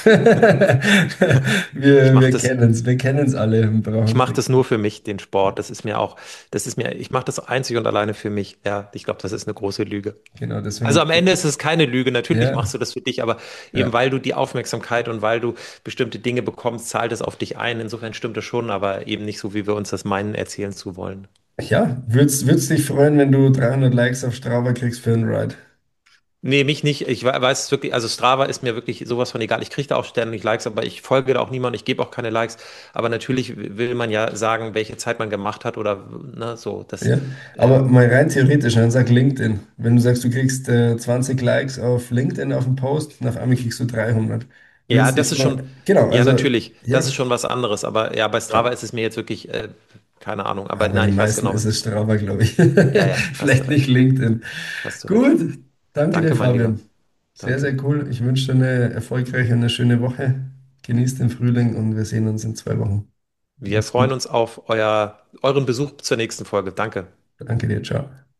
Ich mache das, Wir kennen's alle und ich brauchen mache nichts. das nur für mich, den Sport. Das ist mir auch, das ist mir, ich mache das einzig und alleine für mich. Ja, ich glaube, das ist eine große Lüge. Genau, Also deswegen, am Ende ist es keine Lüge. Natürlich ja, machst du das für dich, aber eben ja. weil du die Aufmerksamkeit und weil du bestimmte Dinge bekommst, zahlt es auf dich ein. Insofern stimmt es schon, aber eben nicht so, wie wir uns das meinen, erzählen zu wollen. Ja, würd's dich freuen, wenn du 300 Likes auf Strava kriegst für einen Ride? Nee, mich nicht. Ich weiß es wirklich, also Strava ist mir wirklich sowas von egal. Ich kriege da auch ständig Likes, aber ich folge da auch niemandem, ich gebe auch keine Likes. Aber natürlich will man ja sagen, welche Zeit man gemacht hat oder ne, so. Ja, Äh, aber mal rein theoretisch, dann sag LinkedIn. Wenn du sagst, du kriegst 20 Likes auf LinkedIn auf den Post und auf einmal kriegst du 300. ja, Würdest dich das ist schon, freuen? Genau, ja, also, natürlich, das ist ja, schon was anderes. Aber ja, bei Strava ja. ist es mir jetzt wirklich, keine Ahnung. Aber Ja, bei nein, den ich weiß meisten genau, ist was du es meinst. Strava, glaube ich. Ja, ja, hast du Vielleicht nicht recht. LinkedIn. Hast du recht. Gut, danke dir, Danke, mein Lieber. Fabian. Sehr, Danke. sehr cool. Ich wünsche dir eine erfolgreiche und eine schöne Woche. Genieß den Frühling und wir sehen uns in 2 Wochen. Wir Mach's freuen gut. uns auf euren Besuch zur nächsten Folge. Danke. Danke dir, ciao.